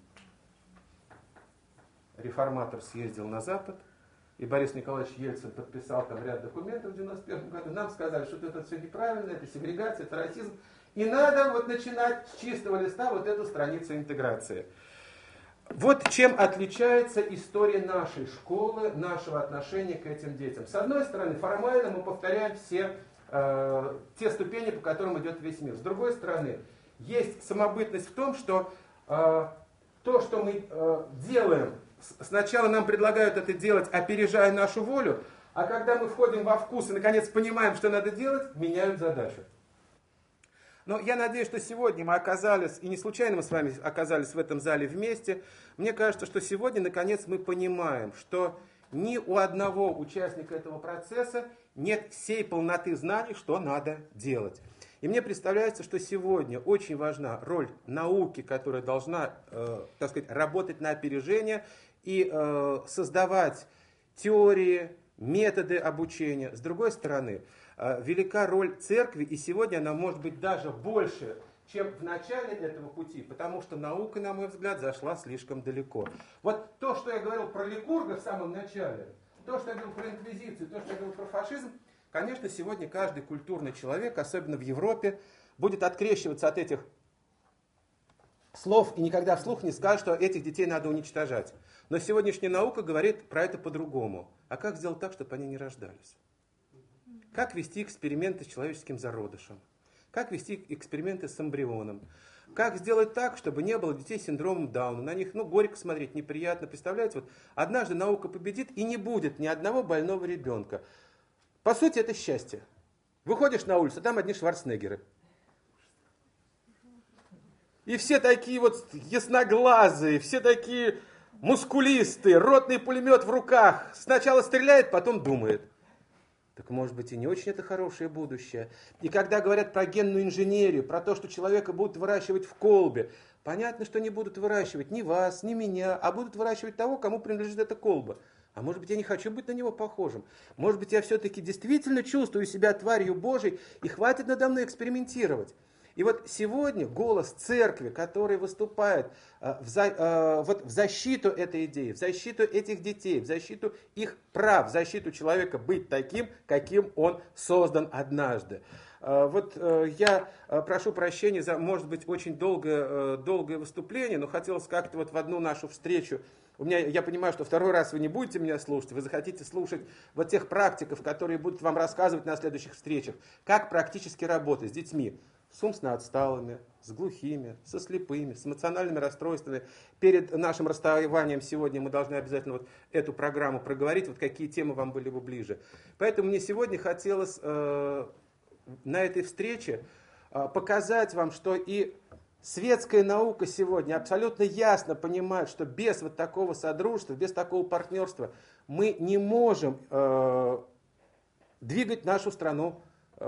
Реформатор съездил на Запад, и Борис Николаевич Ельцин подписал там ряд документов в 91 году. Нам сказали, что это все неправильно, это сегрегация, это расизм. И надо вот начинать с чистого листа вот эту страницу интеграции. Вот чем отличается история нашей школы, нашего отношения к этим детям. С одной стороны, формально мы повторяем все те ступени, по которым идет весь мир. С другой стороны, есть самобытность в том, что то, что мы делаем, сначала нам предлагают это делать, опережая нашу волю, а когда мы входим во вкус и наконец понимаем, что надо делать, меняют задачу. Но я надеюсь, что сегодня мы оказались, и не случайно мы с вами оказались в этом зале вместе, мне кажется, что сегодня наконец мы понимаем, что ни у одного участника этого процесса нет всей полноты знаний, что надо делать. И мне представляется, что сегодня очень важна роль науки, которая должна, так сказать, работать на опережение и создавать теории, методы обучения. С другой стороны, велика роль церкви, и сегодня она может быть даже больше, чем в начале этого пути, потому что наука, на мой взгляд, зашла слишком далеко. Вот то, что я говорил про Ликурга в самом начале, то, что я говорил про инквизицию, то, что я говорил про фашизм, конечно, сегодня каждый культурный человек, особенно в Европе, будет открещиваться от этих слов и никогда вслух не скажет, что этих детей надо уничтожать. Но сегодняшняя наука говорит про это по-другому. А как сделать так, чтобы они не рождались? Как вести эксперименты с человеческим зародышем? Как вести эксперименты с эмбрионом? Как сделать так, чтобы не было детей с синдромом Дауна? На них, горько смотреть, неприятно. Представляете, вот однажды наука победит, и не будет ни одного больного ребенка. По сути, это счастье. Выходишь на улицу, там одни Шварценеггеры. И все такие вот ясноглазые, все такие мускулистые, ротный пулемет в руках. Сначала стреляет, потом думает. Так может быть и не очень это хорошее будущее. И когда говорят про генную инженерию, про то, что человека будут выращивать в колбе, понятно, что не будут выращивать ни вас, ни меня, а будут выращивать того, кому принадлежит эта колба. А может быть, я не хочу быть на него похожим. Может быть, я все-таки действительно чувствую себя тварью Божией, и хватит надо мной экспериментировать. И вот сегодня голос церкви, который выступает в защиту этой идеи, в защиту этих детей, в защиту их прав, в защиту человека быть таким, каким он создан однажды. Я прошу прощения за, может быть, очень долгое выступление, но хотелось как-то в одну нашу встречу. Я понимаю, что второй раз вы не будете меня слушать, вы захотите слушать тех практиков, которые будут вам рассказывать на следующих встречах, как практически работать с детьми. С умственно отсталыми, с глухими, со слепыми, с эмоциональными расстройствами. Перед нашим расставанием сегодня мы должны обязательно эту программу проговорить, какие темы вам были бы ближе. Поэтому мне сегодня хотелось на этой встрече показать вам, что и светская наука сегодня абсолютно ясно понимает, что без такого содружества, без такого партнерства мы не можем двигать нашу страну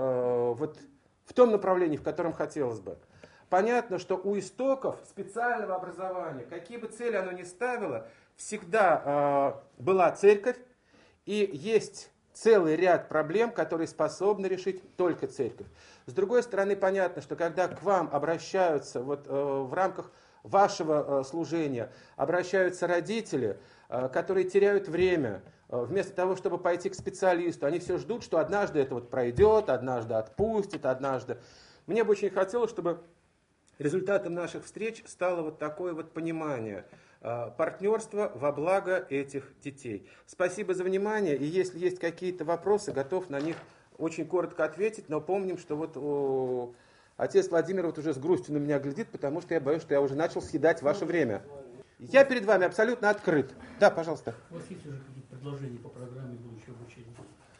в том направлении, в котором хотелось бы. Понятно, что у истоков специального образования, какие бы цели оно ни ставило, всегда была церковь, и есть целый ряд проблем, которые способны решить только церковь. С другой стороны, понятно, что когда к вам обращаются в рамках вашего служения, обращаются родители, которые теряют время, вместо того, чтобы пойти к специалисту, они все ждут, что однажды это пройдет, однажды отпустит, однажды. Мне бы очень хотелось, чтобы результатом наших встреч стало такое понимание партнерства во благо этих детей. Спасибо за внимание, и если есть какие-то вопросы, готов на них очень коротко ответить, но помним, что отец Владимир уже с грустью на меня глядит, потому что я боюсь, что я уже начал съедать ваше время. Я перед вами абсолютно открыт. Да, пожалуйста. У вас есть уже какие-то предложения по программе будущего обучения?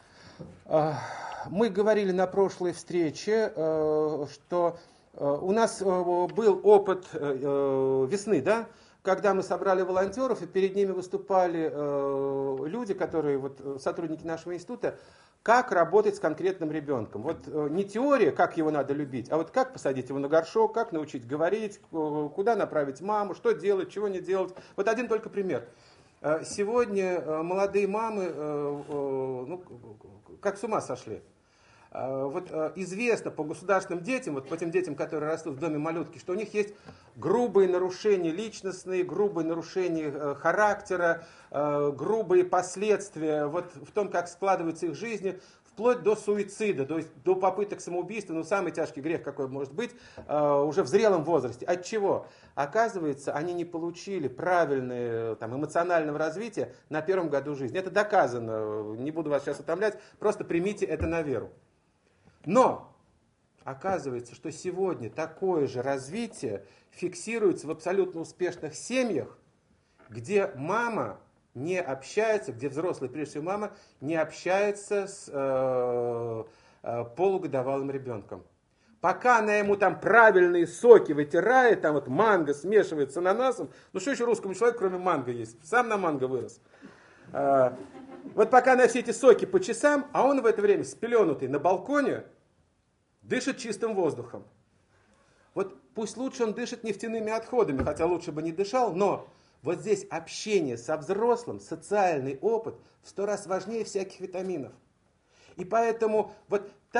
Мы говорили на прошлой встрече, что у нас был опыт весны, да, когда мы собрали волонтеров, и перед ними выступали люди, которые сотрудники нашего института, как работать с конкретным ребенком. Не теория, как его надо любить, а как посадить его на горшок, как научить говорить, куда направить маму, что делать, чего не делать. Один только пример. Сегодня молодые мамы как с ума сошли. Известно по государственным детям, по тем детям, которые растут в доме малютки, что у них есть грубые нарушения личностные, грубые нарушения характера, грубые последствия в том, как складываются их жизни, вплоть до суицида, то есть до попыток самоубийства, самый тяжкий грех, какой может быть, уже в зрелом возрасте. От чего? Оказывается, они не получили правильного эмоционального развития на первом году жизни. Это доказано, не буду вас сейчас утомлять, просто примите это на веру. Но оказывается, что сегодня такое же развитие фиксируется в абсолютно успешных семьях, где мама не общается, где взрослая, прежде всего мама, не общается с полугодовалым ребенком. Пока она ему правильные соки вытирает, манго смешивает с ананасом, что еще русскому человеку кроме манго есть? Сам на манго вырос. Пока она все эти соки по часам, а он в это время спеленутый на балконе, дышит чистым воздухом. Пусть лучше он дышит нефтяными отходами, хотя лучше бы не дышал, но здесь общение со взрослым, социальный опыт в 100 раз важнее всяких витаминов. И поэтому та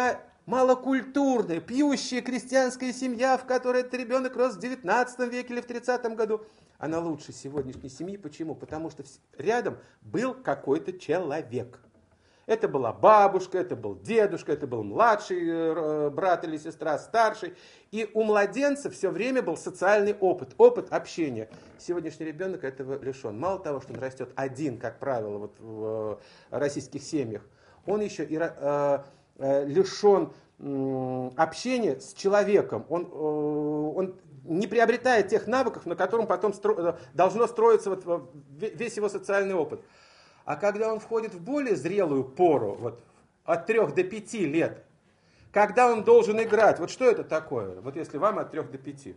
малокультурная, пьющая крестьянская семья, в которой этот ребенок рос в 19 веке или в 30 году, она лучше сегодняшней семьи. Почему? Потому что рядом был какой-то человек. Это была бабушка, это был дедушка, это был младший брат или сестра, старший. И у младенца все время был социальный опыт, опыт общения. Сегодняшний ребенок этого лишен. Мало того, что он растет один, как правило, вот в российских семьях, он еще и лишен общения с человеком. Он не приобретает тех навыков, на котором потом должно строиться вот весь его социальный опыт. А когда он входит в более зрелую пору, вот, от 3 до 5 лет, когда он должен играть, вот что это такое? Вот если вам от 3 до 5.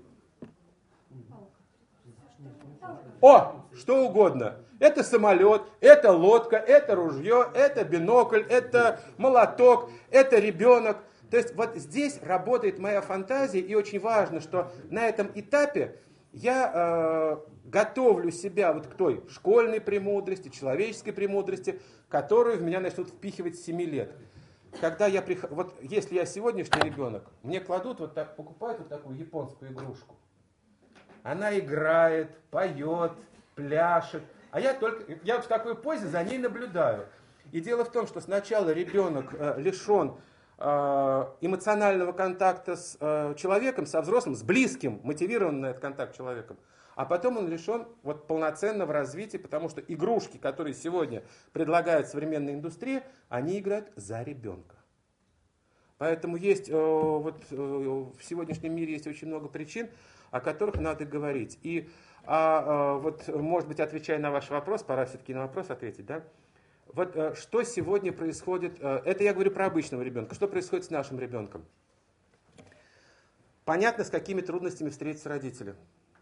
О, что угодно. Это самолет, это лодка, это ружье, это бинокль, это молоток, это ребенок. То есть вот здесь работает моя фантазия, и очень важно, что на этом этапе я готовлю себя вот к той школьной премудрости, человеческой премудрости, которую в меня начнут впихивать с 7 лет. Когда я вот если я сегодняшний ребенок, мне кладут вот так, покупают вот такую японскую игрушку. Она играет, поет, пляшет, а я вот в такой позе за ней наблюдаю. И дело в том, что сначала ребенок лишен эмоционального контакта с человеком, со взрослым, с близким, мотивированным на этот контакт с человеком. А потом он лишен вот полноценного развития, потому что игрушки, которые сегодня предлагает современная индустрия, они играют за ребенка. Поэтому есть в сегодняшнем мире есть очень много причин, о которых надо говорить. И вот, может быть, отвечая на ваш вопрос, пора все-таки на вопрос ответить, да? Вот что сегодня происходит, это я говорю про обычного ребенка, что происходит с нашим ребенком? Понятно, с какими трудностями встретятся родители.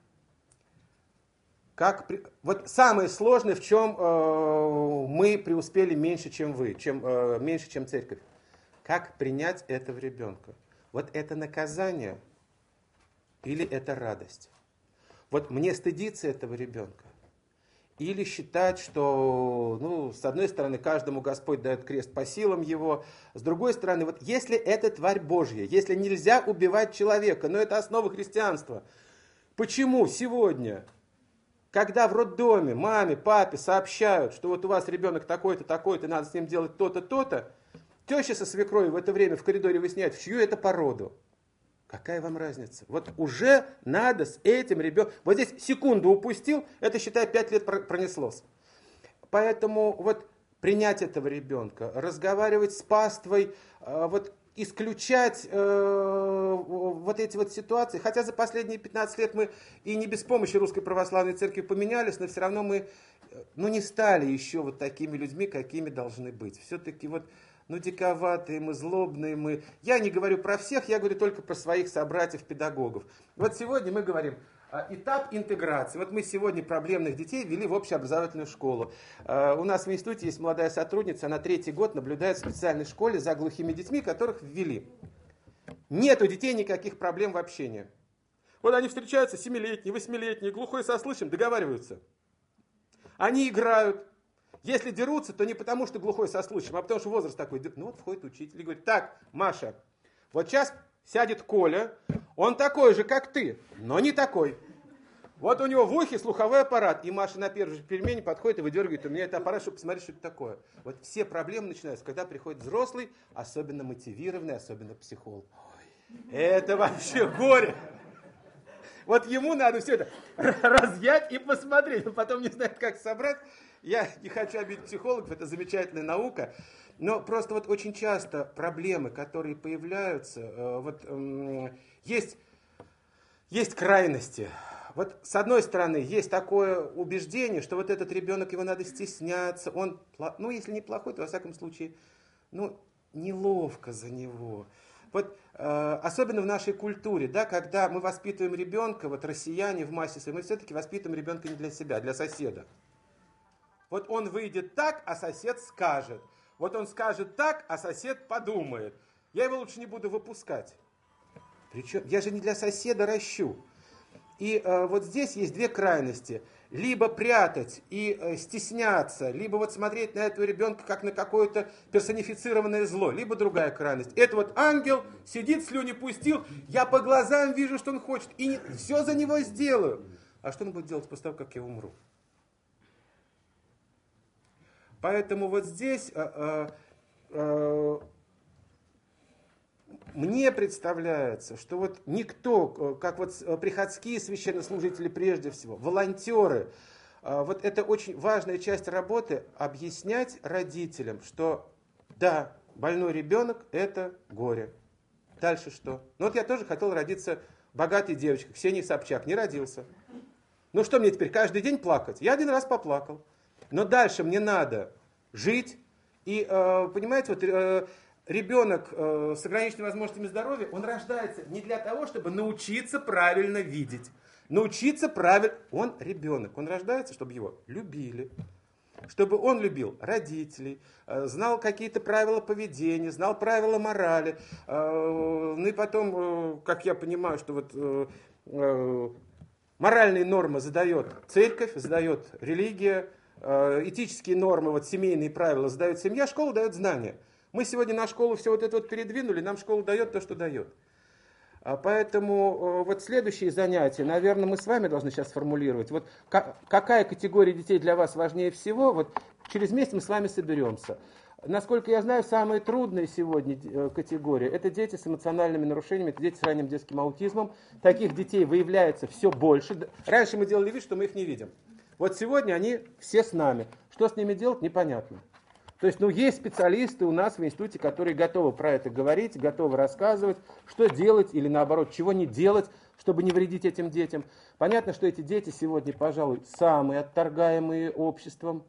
Вот самое сложное, в чем мы преуспели меньше, чем вы, меньше, чем церковь. Как принять этого ребенка? Вот это наказание или это радость? Вот мне стыдиться этого ребенка? Или считать, что, с одной стороны, каждому Господь дает крест по силам его, с другой стороны, вот если это тварь Божья, если нельзя убивать человека, но это основа христианства, почему сегодня, когда в роддоме маме, папе сообщают, что вот у вас ребенок такой-то, такой-то, надо с ним делать то-то, то-то, теща со свекровью в это время в коридоре выясняет, в чью это породу? Какая вам разница? Вот уже надо с этим ребенком... Вот здесь секунду упустил, это, считай, 5 лет пронеслось. Поэтому вот принять этого ребенка, разговаривать с паствой, вот исключать вот эти вот ситуации. Хотя за последние 15 лет мы и не без помощи Русской Православной Церкви поменялись, но все равно мы не стали еще вот такими людьми, какими должны быть. Все-таки вот... диковатые мы, злобные мы. Я не говорю про всех, я говорю только про своих собратьев-педагогов. Вот сегодня мы говорим этап интеграции. Вот мы сегодня проблемных детей ввели в общеобразовательную школу. У нас в институте есть молодая сотрудница, она 3-й год наблюдает в специальной школе за глухими детьми, которых ввели. Нет у детей никаких проблем в общении. Вот они встречаются, 7-летние, 8-летние, глухой со слышим, договариваются. Они играют. Если дерутся, то не потому, что глухой со слышим, а потому, что возраст такой. Ну вот входит учитель и говорит, так, Маша, вот сейчас сядет Коля, он такой же, как ты, но не такой. Вот у него в ухе слуховой аппарат, и Маша на первой же перемене подходит и выдергивает у меня этот аппарат, чтобы посмотреть, что это такое. Вот все проблемы начинаются, когда приходит взрослый, особенно мотивированный, особенно психолог. Ой, это вообще горе. Вот ему надо все это разъять и посмотреть, он потом не знает, как собрать. Я не хочу обидеть психологов, это замечательная наука, но просто вот очень часто проблемы, которые появляются, есть крайности. Вот с одной стороны, есть такое убеждение, что вот этот ребенок, его надо стесняться, он, если не плохой, то во всяком случае, неловко за него. Вот особенно в нашей культуре, да, когда мы воспитываем ребенка, вот россияне в массе своей, мы все-таки воспитываем ребенка не для себя, а для соседа. Вот он выйдет так, а сосед скажет. Вот он скажет так, а сосед подумает. Я его лучше не буду выпускать. Причем я же не для соседа ращу. И вот здесь есть две крайности. либо прятать и стесняться, либо вот смотреть на этого ребенка как на какое-то персонифицированное зло, либо другая крайность. Это вот ангел сидит, слюни пустил, я по глазам вижу, что он хочет, и все за него сделаю. А что он будет делать после того, как я умру? Поэтому вот здесь мне представляется, что вот никто, как вот приходские священнослужители прежде всего, волонтеры, вот это очень важная часть работы, объяснять родителям, что да, больной ребенок – это горе. Дальше что? Ну вот я тоже хотел родиться богатой девочкой, Ксении Собчак, не родился. Ну что мне теперь, каждый день плакать? Я один раз поплакал. Но дальше мне надо жить. И, понимаете, вот ребенок с ограниченными возможностями здоровья, он рождается не для того, чтобы научиться правильно видеть. Научиться правильно... Он ребенок, он рождается, чтобы его любили. Чтобы он любил родителей, знал какие-то правила поведения, знал правила морали. Ну и потом, как я понимаю, что вот моральные нормы задает церковь, задает религия, этические нормы, вот семейные правила задает семья, школа дает знания. Мы сегодня на школу все вот это вот передвинули, нам школа дает то, что дает. Поэтому вот следующие занятия, наверное, мы с вами должны сейчас сформулировать. Вот какая категория детей для вас важнее всего, вот через месяц мы с вами соберемся. Насколько я знаю, самая трудная сегодня категория – это дети с эмоциональными нарушениями, это дети с ранним детским аутизмом. Таких детей выявляется все больше. Раньше мы делали вид, что мы их не видим. Вот сегодня они все с нами. Что с ними делать, непонятно. То есть, есть специалисты у нас в институте, которые готовы про это говорить, готовы рассказывать, что делать или наоборот, чего не делать, чтобы не вредить этим детям. Понятно, что эти дети сегодня, пожалуй, самые отторгаемые обществом.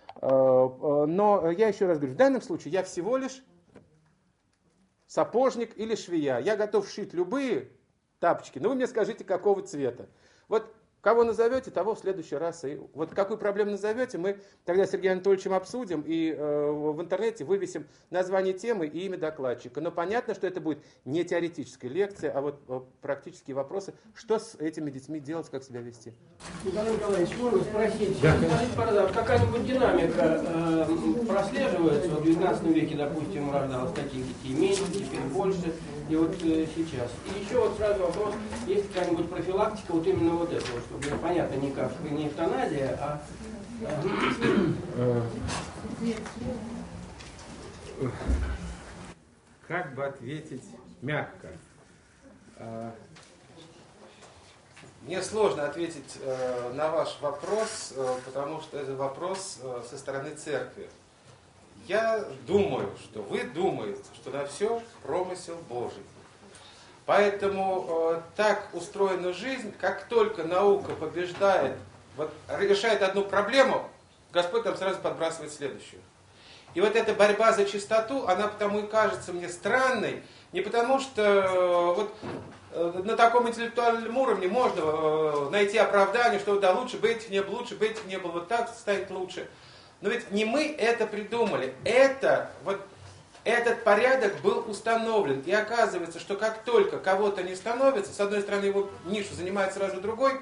Но я еще раз говорю, в данном случае я всего лишь сапожник или швея. Я готов шить любые тапочки, но вы мне скажите, какого цвета. Вот кого назовете, того в следующий раз. И вот какую проблему назовете, мы тогда с Сергеем Анатольевичем обсудим и в интернете вывесим название темы и имя докладчика. Но понятно, что это будет не теоретическая лекция, а вот практические вопросы, что с этими детьми делать, как себя вести. Николай Николаевич, можно спросить, скажите, пожалуйста, какая-нибудь динамика прослеживается? В 19 веке, допустим, рождалось таких детей меньше, теперь больше, и вот сейчас. И еще вот сразу вопрос, есть какая-нибудь профилактика вот именно вот этого, чтобы, понятно, не эвтаназия, а... Как бы ответить мягко? Мне сложно ответить на ваш вопрос, потому что это вопрос со стороны церкви. Я думаю, что вы думаете, что на все промысел Божий. Поэтому так устроена жизнь, как только наука побеждает, вот, решает одну проблему, Господь там сразу подбрасывает следующую. И вот эта борьба за чистоту, она потому и кажется мне странной, не потому что вот на таком интеллектуальном уровне можно найти оправдание, что да, лучше бы этих не было, лучше бы этих не было, вот так станет лучше. Но ведь не мы это придумали, этот порядок был установлен. И оказывается, что как только кого-то не становится, с одной стороны его нишу занимает сразу другой,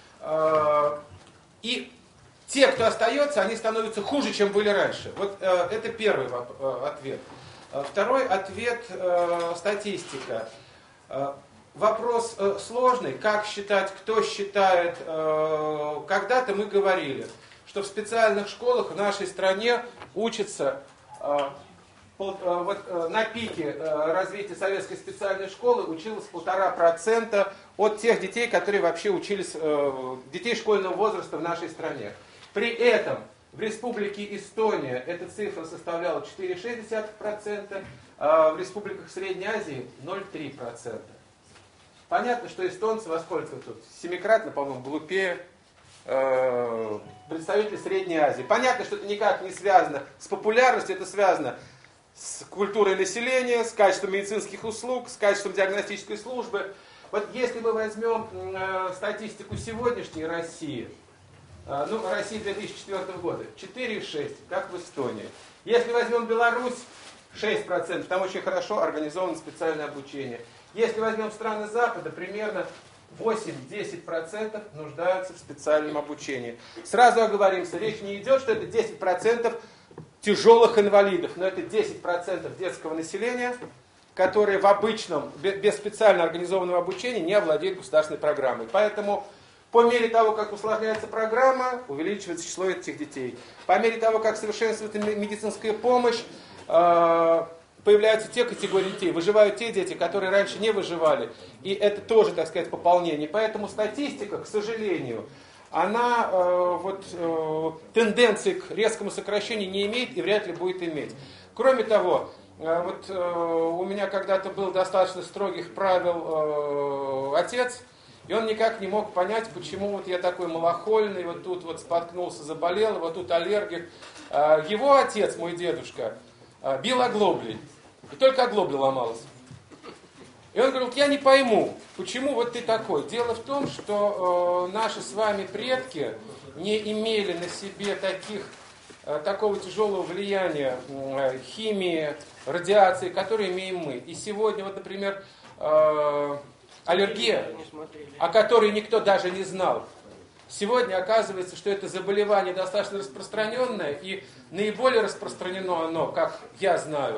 и те, кто остается, они становятся хуже, чем были раньше. Вот это первый ответ. Второй ответ – статистика. Вопрос сложный, как считать, кто считает. Когда-то мы говорили, что в специальных школах в нашей стране учатся, на пике развития советской специальной школы училось 1,5% от тех детей, которые вообще учились, детей школьного возраста в нашей стране. При этом в республике Эстония эта цифра составляла 4,6%, а в республиках Средней Азии 0,3%. Понятно, что эстонцы во сколько тут? Семикратно, по-моему, глупее представители Средней Азии. Понятно, что это никак не связано с популярностью, это связано с культурой населения, с качеством медицинских услуг, с качеством диагностической службы. Вот если мы возьмем статистику сегодняшней России, России 2004 года, 4,6, как в Эстонии. Если возьмем Беларусь, 6%, там очень хорошо организовано специальное обучение. Если возьмем страны Запада, примерно 8-10% нуждаются в специальном обучении. Сразу оговоримся, речь не идет, что это 10% тяжелых инвалидов, но это 10% детского населения, которые в обычном, без специально организованного обучения не овладеют государственной программой. Поэтому по мере того, как усложняется программа, увеличивается число этих детей. По мере того, как совершенствуется медицинская помощь, появляются те категории детей, выживают те дети, которые раньше не выживали. И это тоже, так сказать, пополнение. Поэтому статистика, к сожалению, она тенденции к резкому сокращению не имеет и вряд ли будет иметь. Кроме того, у меня когда-то был достаточно строгих правил отец, и он никак не мог понять, почему я такой малохольный, тут споткнулся, заболел, тут аллергик. Его отец, мой дедушка, бил оглоблей, и только оглобля ломалась. И он говорил, я не пойму, почему ты такой. Дело в том, что наши с вами предки не имели на себе такого тяжелого влияния химии, радиации, которые имеем мы. И сегодня, например, аллергия, о которой никто даже не знал. Сегодня оказывается, что это заболевание достаточно распространенное, и наиболее распространено оно, как я знаю,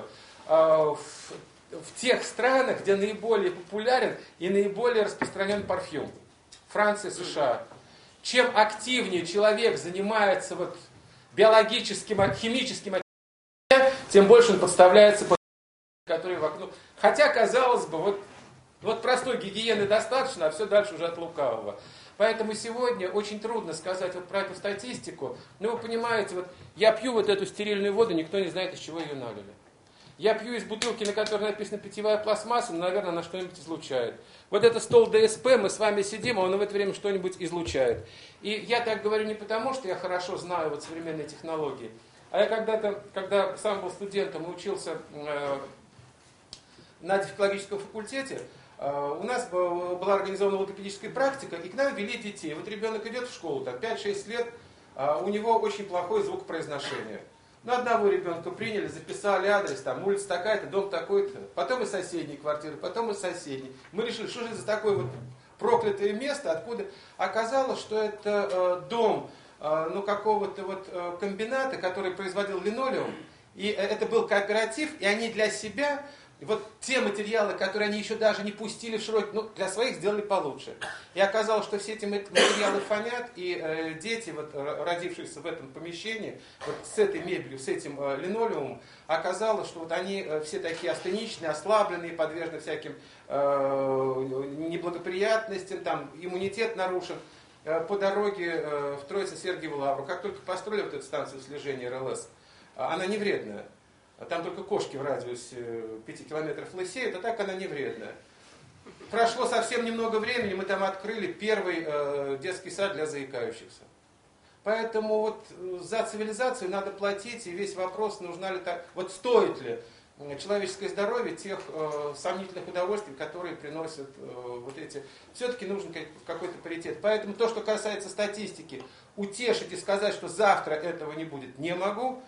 в тех странах, где наиболее популярен и наиболее распространен парфюм. Франция, США. Чем активнее человек занимается биологическим, химическим, тем больше он подставляется под которые вокруг. Хотя, казалось бы, простой гигиены достаточно, а все дальше уже от лукавого. Поэтому сегодня очень трудно сказать про эту статистику. Но вы понимаете, я пью эту стерильную воду, никто не знает, из чего ее налили. Я пью из бутылки, на которой написано питьевая пластмасса, но, наверное, она что-нибудь излучает. Это стол ДСП, мы с вами сидим, а он в это время что-нибудь излучает. И я так говорю не потому, что я хорошо знаю современные технологии, а я когда-то, когда сам был студентом и учился на дефектологическом факультете, у нас была организована логопедическая практика, и к нам вели детей. Ребенок идет в школу, 5-6 лет, у него очень плохой звук произношения. Одного ребенка приняли, записали адрес, улица такая-то, дом такой-то, потом из соседней квартиры, потом из соседней. Мы решили, что же это за такое проклятое место, откуда оказалось, что это дом какого-то комбината, который производил линолеум, и это был кооператив, и они для себя те материалы, которые они еще даже не пустили в широкий, для своих сделали получше. И оказалось, что все эти материалы фонят, и дети, родившиеся в этом помещении, с этой мебелью, с этим линолеумом, оказалось, что они все такие астеничные, ослабленные, подвержены всяким неблагоприятностям, иммунитет нарушен. По дороге в Троице-Сергиеву Лавру, как только построили эту станцию слежения РЛС, она не вредная. Там только кошки в радиусе 5 километров лысеют, а так она не вредная. Прошло совсем немного времени, мы там открыли первый детский сад для заикающихся. Поэтому за цивилизацию надо платить, и весь вопрос, нужна ли так, стоит ли человеческое здоровье тех сомнительных удовольствий, которые приносят эти. Все-таки нужен какой-то паритет. Поэтому то, что касается статистики, утешить и сказать, что завтра этого не будет, не могу.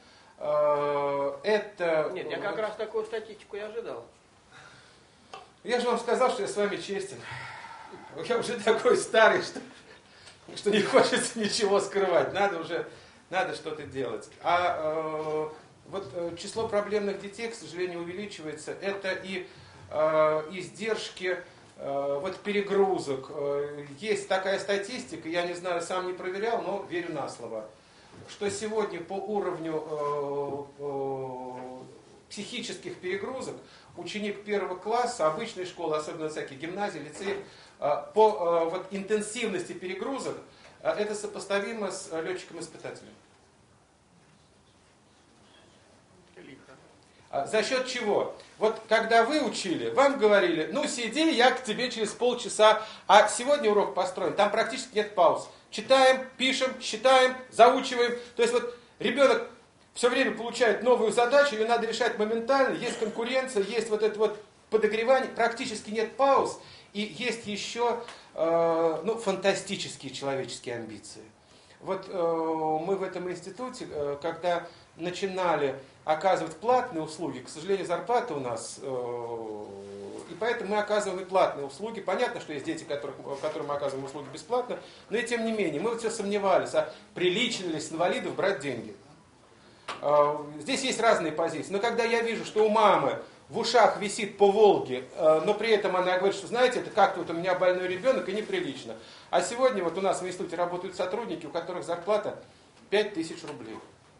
Нет, я как раз такую статистику и ожидал. Я же вам сказал, что я с вами честен. Я уже такой старый, что не хочется ничего скрывать. Надо что-то делать. Число проблемных детей, к сожалению, увеличивается. Это и издержки перегрузок. Есть такая статистика, я не знаю, сам не проверял, но верю на слово, что сегодня по уровню психических перегрузок ученик первого класса, обычной школы, особенно всяких гимназий, лицеев, по интенсивности перегрузок, это сопоставимо с летчиком-испытателем. За счет чего? Когда вы учили, вам говорили, сиди, я к тебе через полчаса, а сегодня урок построен, там практически нет пауз. Читаем, пишем, считаем, заучиваем. То есть ребенок все время получает новую задачу, ее надо решать моментально, есть конкуренция, есть это подогревание, практически нет пауз, и есть еще фантастические человеческие амбиции. Мы в этом институте, когда начинали оказывать платные услуги, к сожалению, зарплата у нас и поэтому мы оказываем и платные услуги. Понятно, что есть дети, которым мы оказываем услуги бесплатно, но и тем не менее, мы вот все сомневались, а прилично ли с инвалидов брать деньги. Здесь есть разные позиции, но когда я вижу, что у мамы в ушах висит по Волге, но при этом она говорит, что знаете, это как-то вот у меня больной ребенок и неприлично. А сегодня вот у нас в институте работают сотрудники, у которых зарплата 5000 рублей.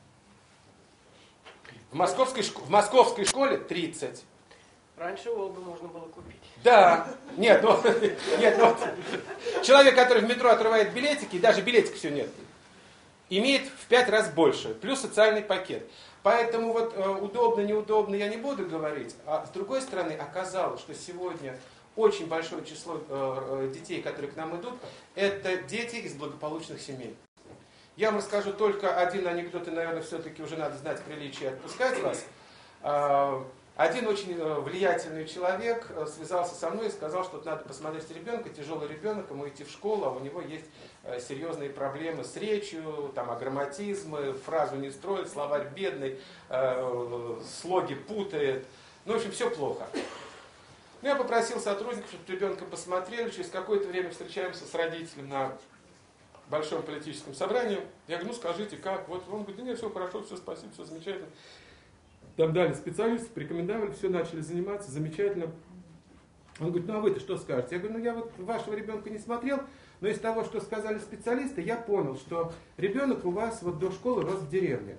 В московской школе 30. Раньше Волгу можно было купить. Да. Нет, человек, который в метро отрывает билетики, и даже билетик все нет, имеет в 5 раз больше, плюс социальный пакет. Поэтому вот удобно, неудобно я не буду говорить. А с другой стороны, оказалось, что сегодня очень большое число детей, которые к нам идут, это дети из благополучных семей. Я вам расскажу только один анекдот, и, наверное, все-таки уже надо знать приличие и отпускать вас. Один очень влиятельный человек связался со мной и сказал, что надо посмотреть ребенка, тяжелый ребенок, ему идти в школу, а у него есть серьезные проблемы с речью, там аграмматизмы, фразу не строит, словарь бедный, слоги путает. Ну, в общем, все плохо. Я попросил сотрудников, чтобы ребенка посмотрели, через какое-то время встречаемся с родителем на большом политическом собрании. Я говорю, ну скажите, как? Вот он говорит, да нет, все хорошо, все спасибо, все замечательно. Там дали специалистов, порекомендовали, все начали заниматься, замечательно. Он говорит, ну а вы-то что скажете? Я говорю, ну я вот вашего ребенка не смотрел, но из того, что сказали специалисты, я понял, что ребенок у вас вот до школы рос в деревне.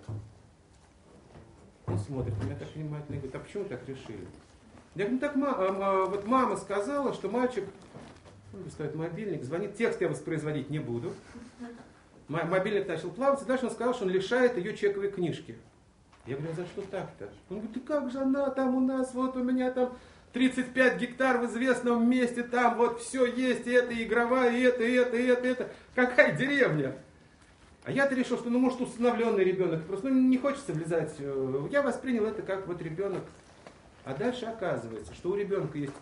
Он смотрит на меня так внимательно и говорит, а почему так решили? Я говорю, ну так вот мама сказала, что мальчик, он достает мобильник, звонит, текст я воспроизводить не буду. Мобильник начал плаваться, дальше он сказал, что он лишает ее чековой книжки. Я говорю, а за что так-то? Он говорит, да как же она там у нас, вот у меня там 35 гектар в известном месте, там вот все есть, и это игровая, и это. Какая деревня? А я-то решил, что ну может усыновленный ребенок, просто не хочется влезать. Я воспринял это как вот ребенок. А дальше оказывается, что у ребенка есть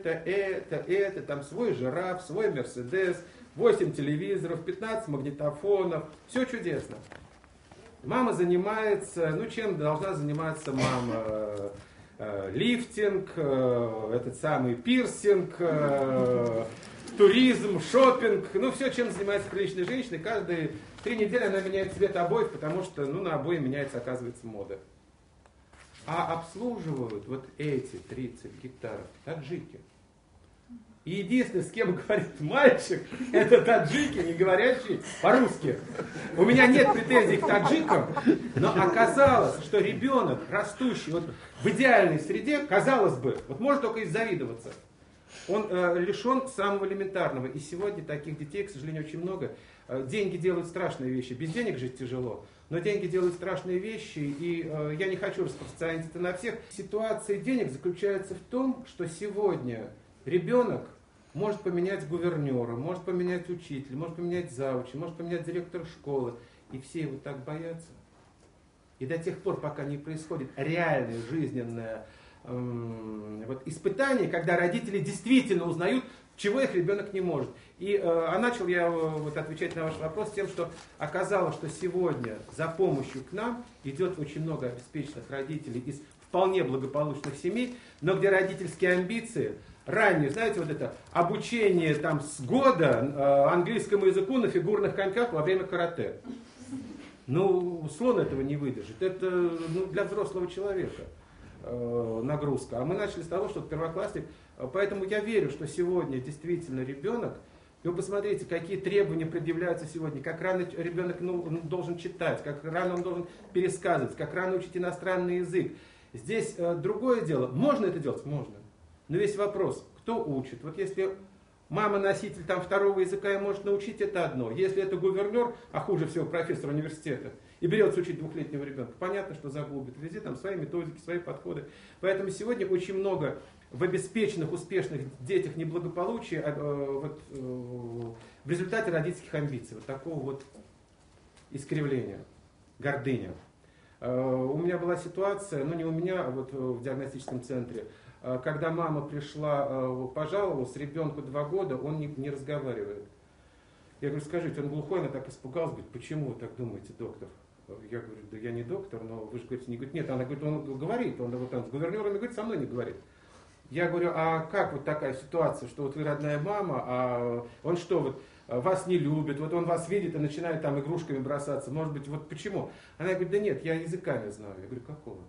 это, там свой жираф, свой Мерседес, 8 телевизоров, 15 магнитофонов, все чудесно. Мама занимается, ну чем должна заниматься мама? Лифтинг, этот самый пирсинг, туризм, шопинг, ну все, чем занимается приличная женщина. Каждые 3 недели она меняет цвет обоев, потому что ну, на обои меняется, оказывается, мода. А обслуживают вот эти 30 гектаров таджики. И единственное, с кем говорит мальчик, это таджики, не говорящие по-русски. У меня нет претензий к таджикам, но оказалось, что ребенок, растущий вот в идеальной среде, казалось бы, вот может только и завидоваться, он лишен самого элементарного. И сегодня таких детей, к сожалению, очень много. Деньги делают страшные вещи. Без денег жить тяжело. Но деньги делают страшные вещи, и я не хочу распространять это на всех. Ситуация денег заключается в том, что сегодня ребенок может поменять гувернера, может поменять учителя, может поменять завуча, может поменять директора школы. И все его так боятся. И до тех пор, пока не происходит реальное жизненное вот, испытание, когда родители действительно узнают, чего их ребенок не может. И начал я вот, отвечать на ваш вопрос тем, что оказалось, что сегодня за помощью к нам идет очень много обеспеченных родителей из вполне благополучных семей, но где родительские амбиции ранее, знаете, вот это обучение там с года английскому языку на фигурных коньках во время карате. Ну, слон этого не выдержит. Это ну, для взрослого человека нагрузка. А мы начали с того, что первоклассник. Поэтому я верю, что сегодня действительно ребенок, и вы посмотрите, какие требования предъявляются сегодня, как рано ребенок должен читать, как рано он должен пересказывать, как рано учить иностранный язык. Здесь другое дело. Можно это делать? Можно. Но весь вопрос, кто учит? Вот если мама носитель там второго языка и может научить, это одно. Если это гувернер, а хуже всего профессор университета, и берется учить 2-летнего ребенка, понятно, что заглубит. Везде там свои методики, свои подходы. Поэтому сегодня очень много в обеспеченных, успешных детях неблагополучия в результате родительских амбиций. Вот такого вот искривления, гордыня. У меня была ситуация, ну не у меня, а вот в диагностическом центре, когда мама пришла, пожаловалась, ребенку 2 года, он не разговаривает. Я говорю, скажите, он глухой, она так испугалась, говорит, почему вы так думаете, доктор? Я говорю, да я не доктор, но вы же говорите, не говорит, нет, она говорит, он говорит, он вот там с гувернерами говорит, со мной не говорит. Я говорю, а как вот такая ситуация, что вот вы родная мама, а он что, вот вас не любит, вот он вас видит и начинает там игрушками бросаться, может быть, вот почему? Она говорит, да нет, я языка не знаю. Я говорю, какого?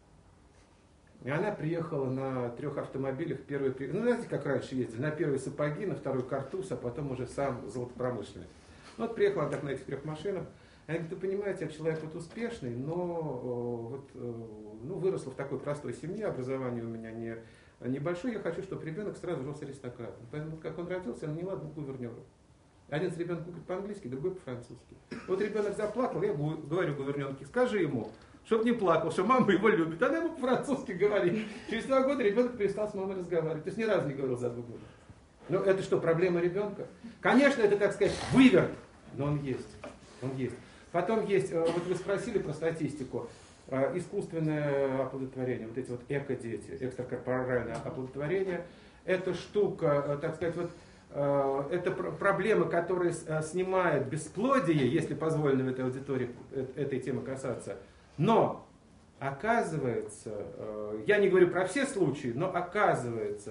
И она приехала на 3 автомобилях, ну знаете, как раньше ездили, на первые сапоги, на второй картуз, а потом уже сам золотопромышленник. Ну, вот приехала она так на этих 3 машинах. Она говорит, вы понимаете, я человек вот успешный, но вот, ну, выросла в такой простой семье, образование у меня небольшое, я хочу, чтобы ребенок сразу рос аристократом. Поэтому, как он родился, я наняла 2 гувернеров. Один с ребенком говорит по-английски, другой по-французски. Вот ребенок заплакал, я говорю гувернерке, скажи ему, чтобы не плакал, что мама его любит. Она ему по-французски говорит. Через 2 года ребенок перестал с мамой разговаривать. То есть ни разу не говорил за 2 года. Ну это что, проблема ребенка? Конечно, это, так сказать, выверт, но он есть. Он есть. Потом есть, вот вы спросили про статистику, искусственное оплодотворение, вот эти вот эко-дети, экстракорпоральное оплодотворение, это штука, так сказать, вот это проблема, которая снимает бесплодие, если позволено в этой аудитории этой темы касаться. Но оказывается, я не говорю про все случаи, но оказывается,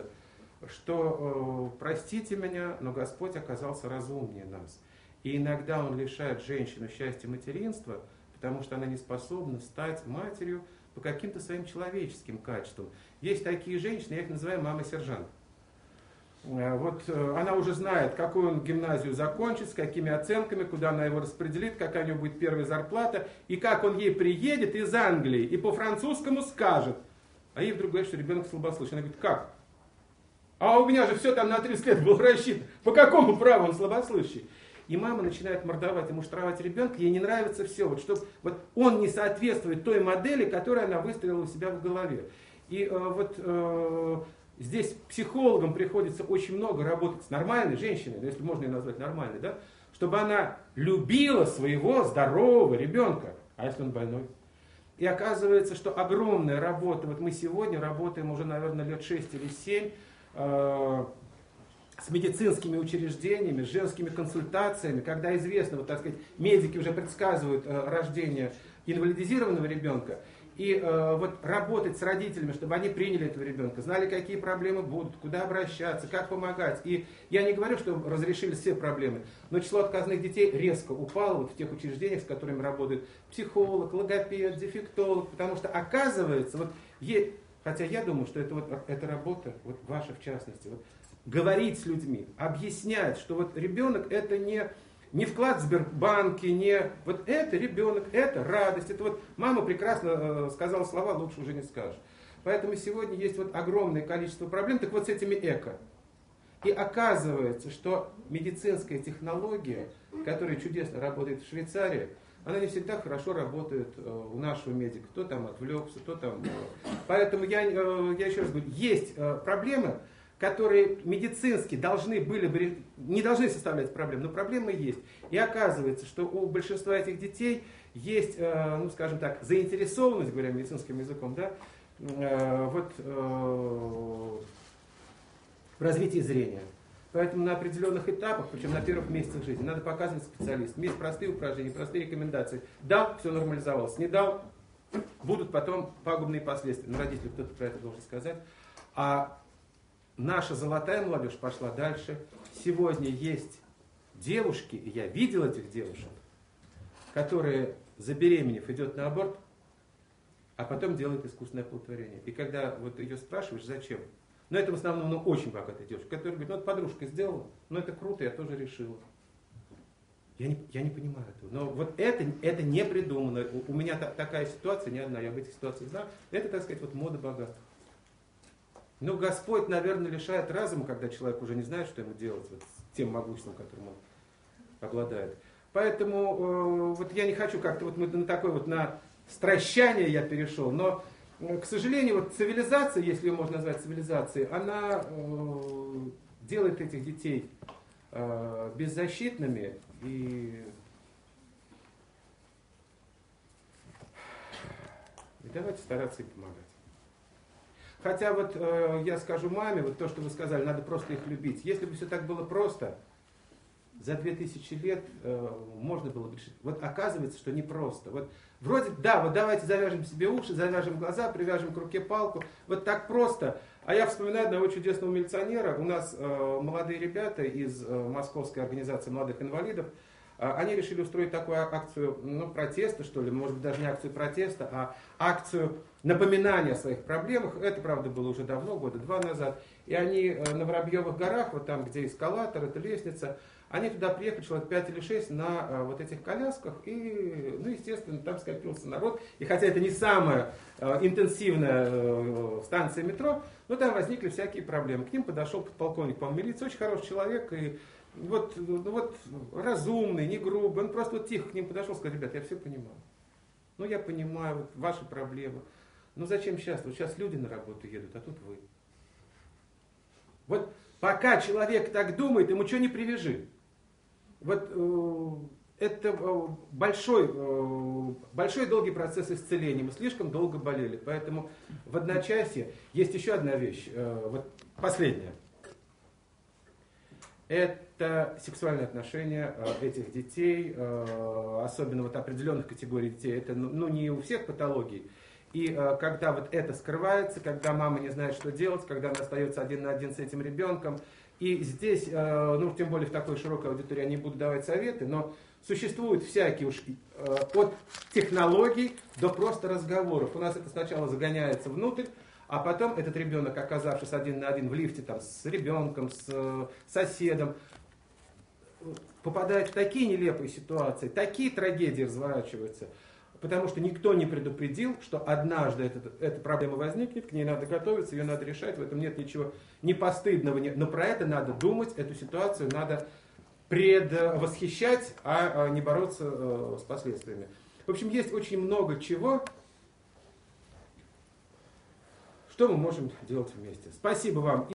что, простите меня, но Господь оказался разумнее нас. И иногда Он лишает женщину счастья материнства, потому что она не способна стать матерью по каким-то своим человеческим качествам. Есть такие женщины, я их называю мама-сержант. Вот она уже знает, какую он гимназию закончит, с какими оценками, куда она его распределит, какая у него будет первая зарплата, и как он ей приедет из Англии и по-французскому скажет. А ей вдруг говорит, что ребенок слабослышащий. Она говорит, как? А у меня же все там на 30 лет было рассчитано. По какому праву он слабослышащий? И мама начинает мордовать и муштровать ребенка, ей не нравится все, вот, чтобы вот он не соответствует той модели, которую она выстроила у себя в голове. И здесь психологам приходится очень много работать с нормальной женщиной, если можно ее назвать нормальной, да, чтобы она любила своего здорового ребенка, а если он больной. И оказывается, что огромная работа, вот мы сегодня работаем уже, наверное, лет 6 или 7, с медицинскими учреждениями, с женскими консультациями, когда известно, вот, так сказать, медики уже предсказывают рождение инвалидизированного ребенка, и вот работать с родителями, чтобы они приняли этого ребенка, знали, какие проблемы будут, куда обращаться, как помогать. И я не говорю, что разрешили все проблемы, но число отказанных детей резко упало вот в тех учреждениях, с которыми работают психолог, логопед, дефектолог, потому что оказывается, вот, хотя я думаю, что это вот эта работа, вот ваша в частности, вот, говорить с людьми, объяснять, что вот ребенок это не вклад в Сбербанке, не вот это ребенок, это радость. Это вот мама прекрасно сказала слова, лучше уже не скажешь. Поэтому сегодня есть вот огромное количество проблем, так вот с этими эко. И оказывается, что медицинская технология, которая чудесно работает в Швейцарии, она не всегда хорошо работает у нашего медика. Кто там отвлекся, кто там... Поэтому я еще раз говорю, есть проблемы, которые медицински должны были бы, не должны составлять проблем, но проблемы есть. И оказывается, что у большинства этих детей есть, ну скажем так, заинтересованность, говоря медицинским языком, да, вот, в развитии зрения. Поэтому на определенных этапах, причем на первых месяцах жизни, надо показывать специалистам. Есть простые упражнения, простые рекомендации. Дал, все нормализовалось. Не дал, будут потом пагубные последствия. Ну, родители, кто-то про это должен сказать. А наша золотая молодежь пошла дальше. Сегодня есть девушки, и я видел этих девушек, которые, забеременев, идет на аборт, а потом делает искусственное оплодотворение. И когда вот ее спрашиваешь, зачем? Но это в основном очень богатая девушка, которая говорит, ну вот подружка сделала, ну это круто, я тоже решила. Я не понимаю этого. Но вот это не придумано. У меня такая ситуация, не одна, я об этих ситуациях знаю. Это, так сказать, вот мода богатства. Но Господь, наверное, лишает разума, когда человек уже не знает, что ему делать вот, с тем могуществом, которым он обладает. Поэтому вот я не хочу как-то вот на такое вот на стращание я перешел, но, к сожалению, вот цивилизация, если ее можно назвать цивилизацией, она делает этих детей беззащитными и давайте стараться им помогать. Хотя вот я скажу маме, вот то, что вы сказали, надо просто их любить. Если бы все так было просто, за 2000 лет можно было бы решить. Вот оказывается, что непросто. Вот вроде, да, вот давайте завяжем себе уши, завяжем глаза, привяжем к руке палку. Вот так просто. А я вспоминаю одного чудесного милиционера. У нас молодые ребята из Московской организации молодых инвалидов, они решили устроить такую акцию, ну, протеста, что ли, может быть, даже не акцию протеста, а акцию напоминания о своих проблемах. Это, правда, было уже давно, года 2 назад. И они на Воробьевых горах, вот там, где эскалатор, это лестница, они туда приехали, человек 5 или 6, на вот этих колясках, и, ну, естественно, там скопился народ. И хотя это не самая интенсивная станция метро, но там возникли всякие проблемы. К ним подошел подполковник, по-моему, милиции, очень хороший человек, и вот разумный, не грубый, он просто вот тихо к ним подошел и сказал: ребят, я все понимаю. Ну, я понимаю, вот ваши проблемы. Ну, зачем сейчас? Вот сейчас люди на работу едут, а тут вы. Вот пока человек так думает, ему что не привяжи. Вот это большой долгий процесс исцеления. Мы слишком долго болели. Поэтому в одночасье есть еще одна вещь, вот последняя. Это сексуальные отношения этих детей, особенно вот определенных категорий детей. Это, ну, не у всех патологий. И когда вот это скрывается, когда мама не знает, что делать, когда она остается один на один с этим ребенком. И здесь, ну, тем более в такой широкой аудитории я не буду давать советы, но существуют всякие уж от технологий до просто разговоров. У нас это сначала загоняется внутрь, а потом этот ребенок, оказавшись один на один в лифте там, с ребенком, с соседом, попадает в такие нелепые ситуации, такие трагедии разворачиваются, потому что никто не предупредил, что однажды эта проблема возникнет, к ней надо готовиться, ее надо решать, в этом нет ничего не постыдного, но про это надо думать, эту ситуацию надо предвосхищать, а не бороться с последствиями. В общем, есть очень много чего, что мы можем делать вместе. Спасибо вам.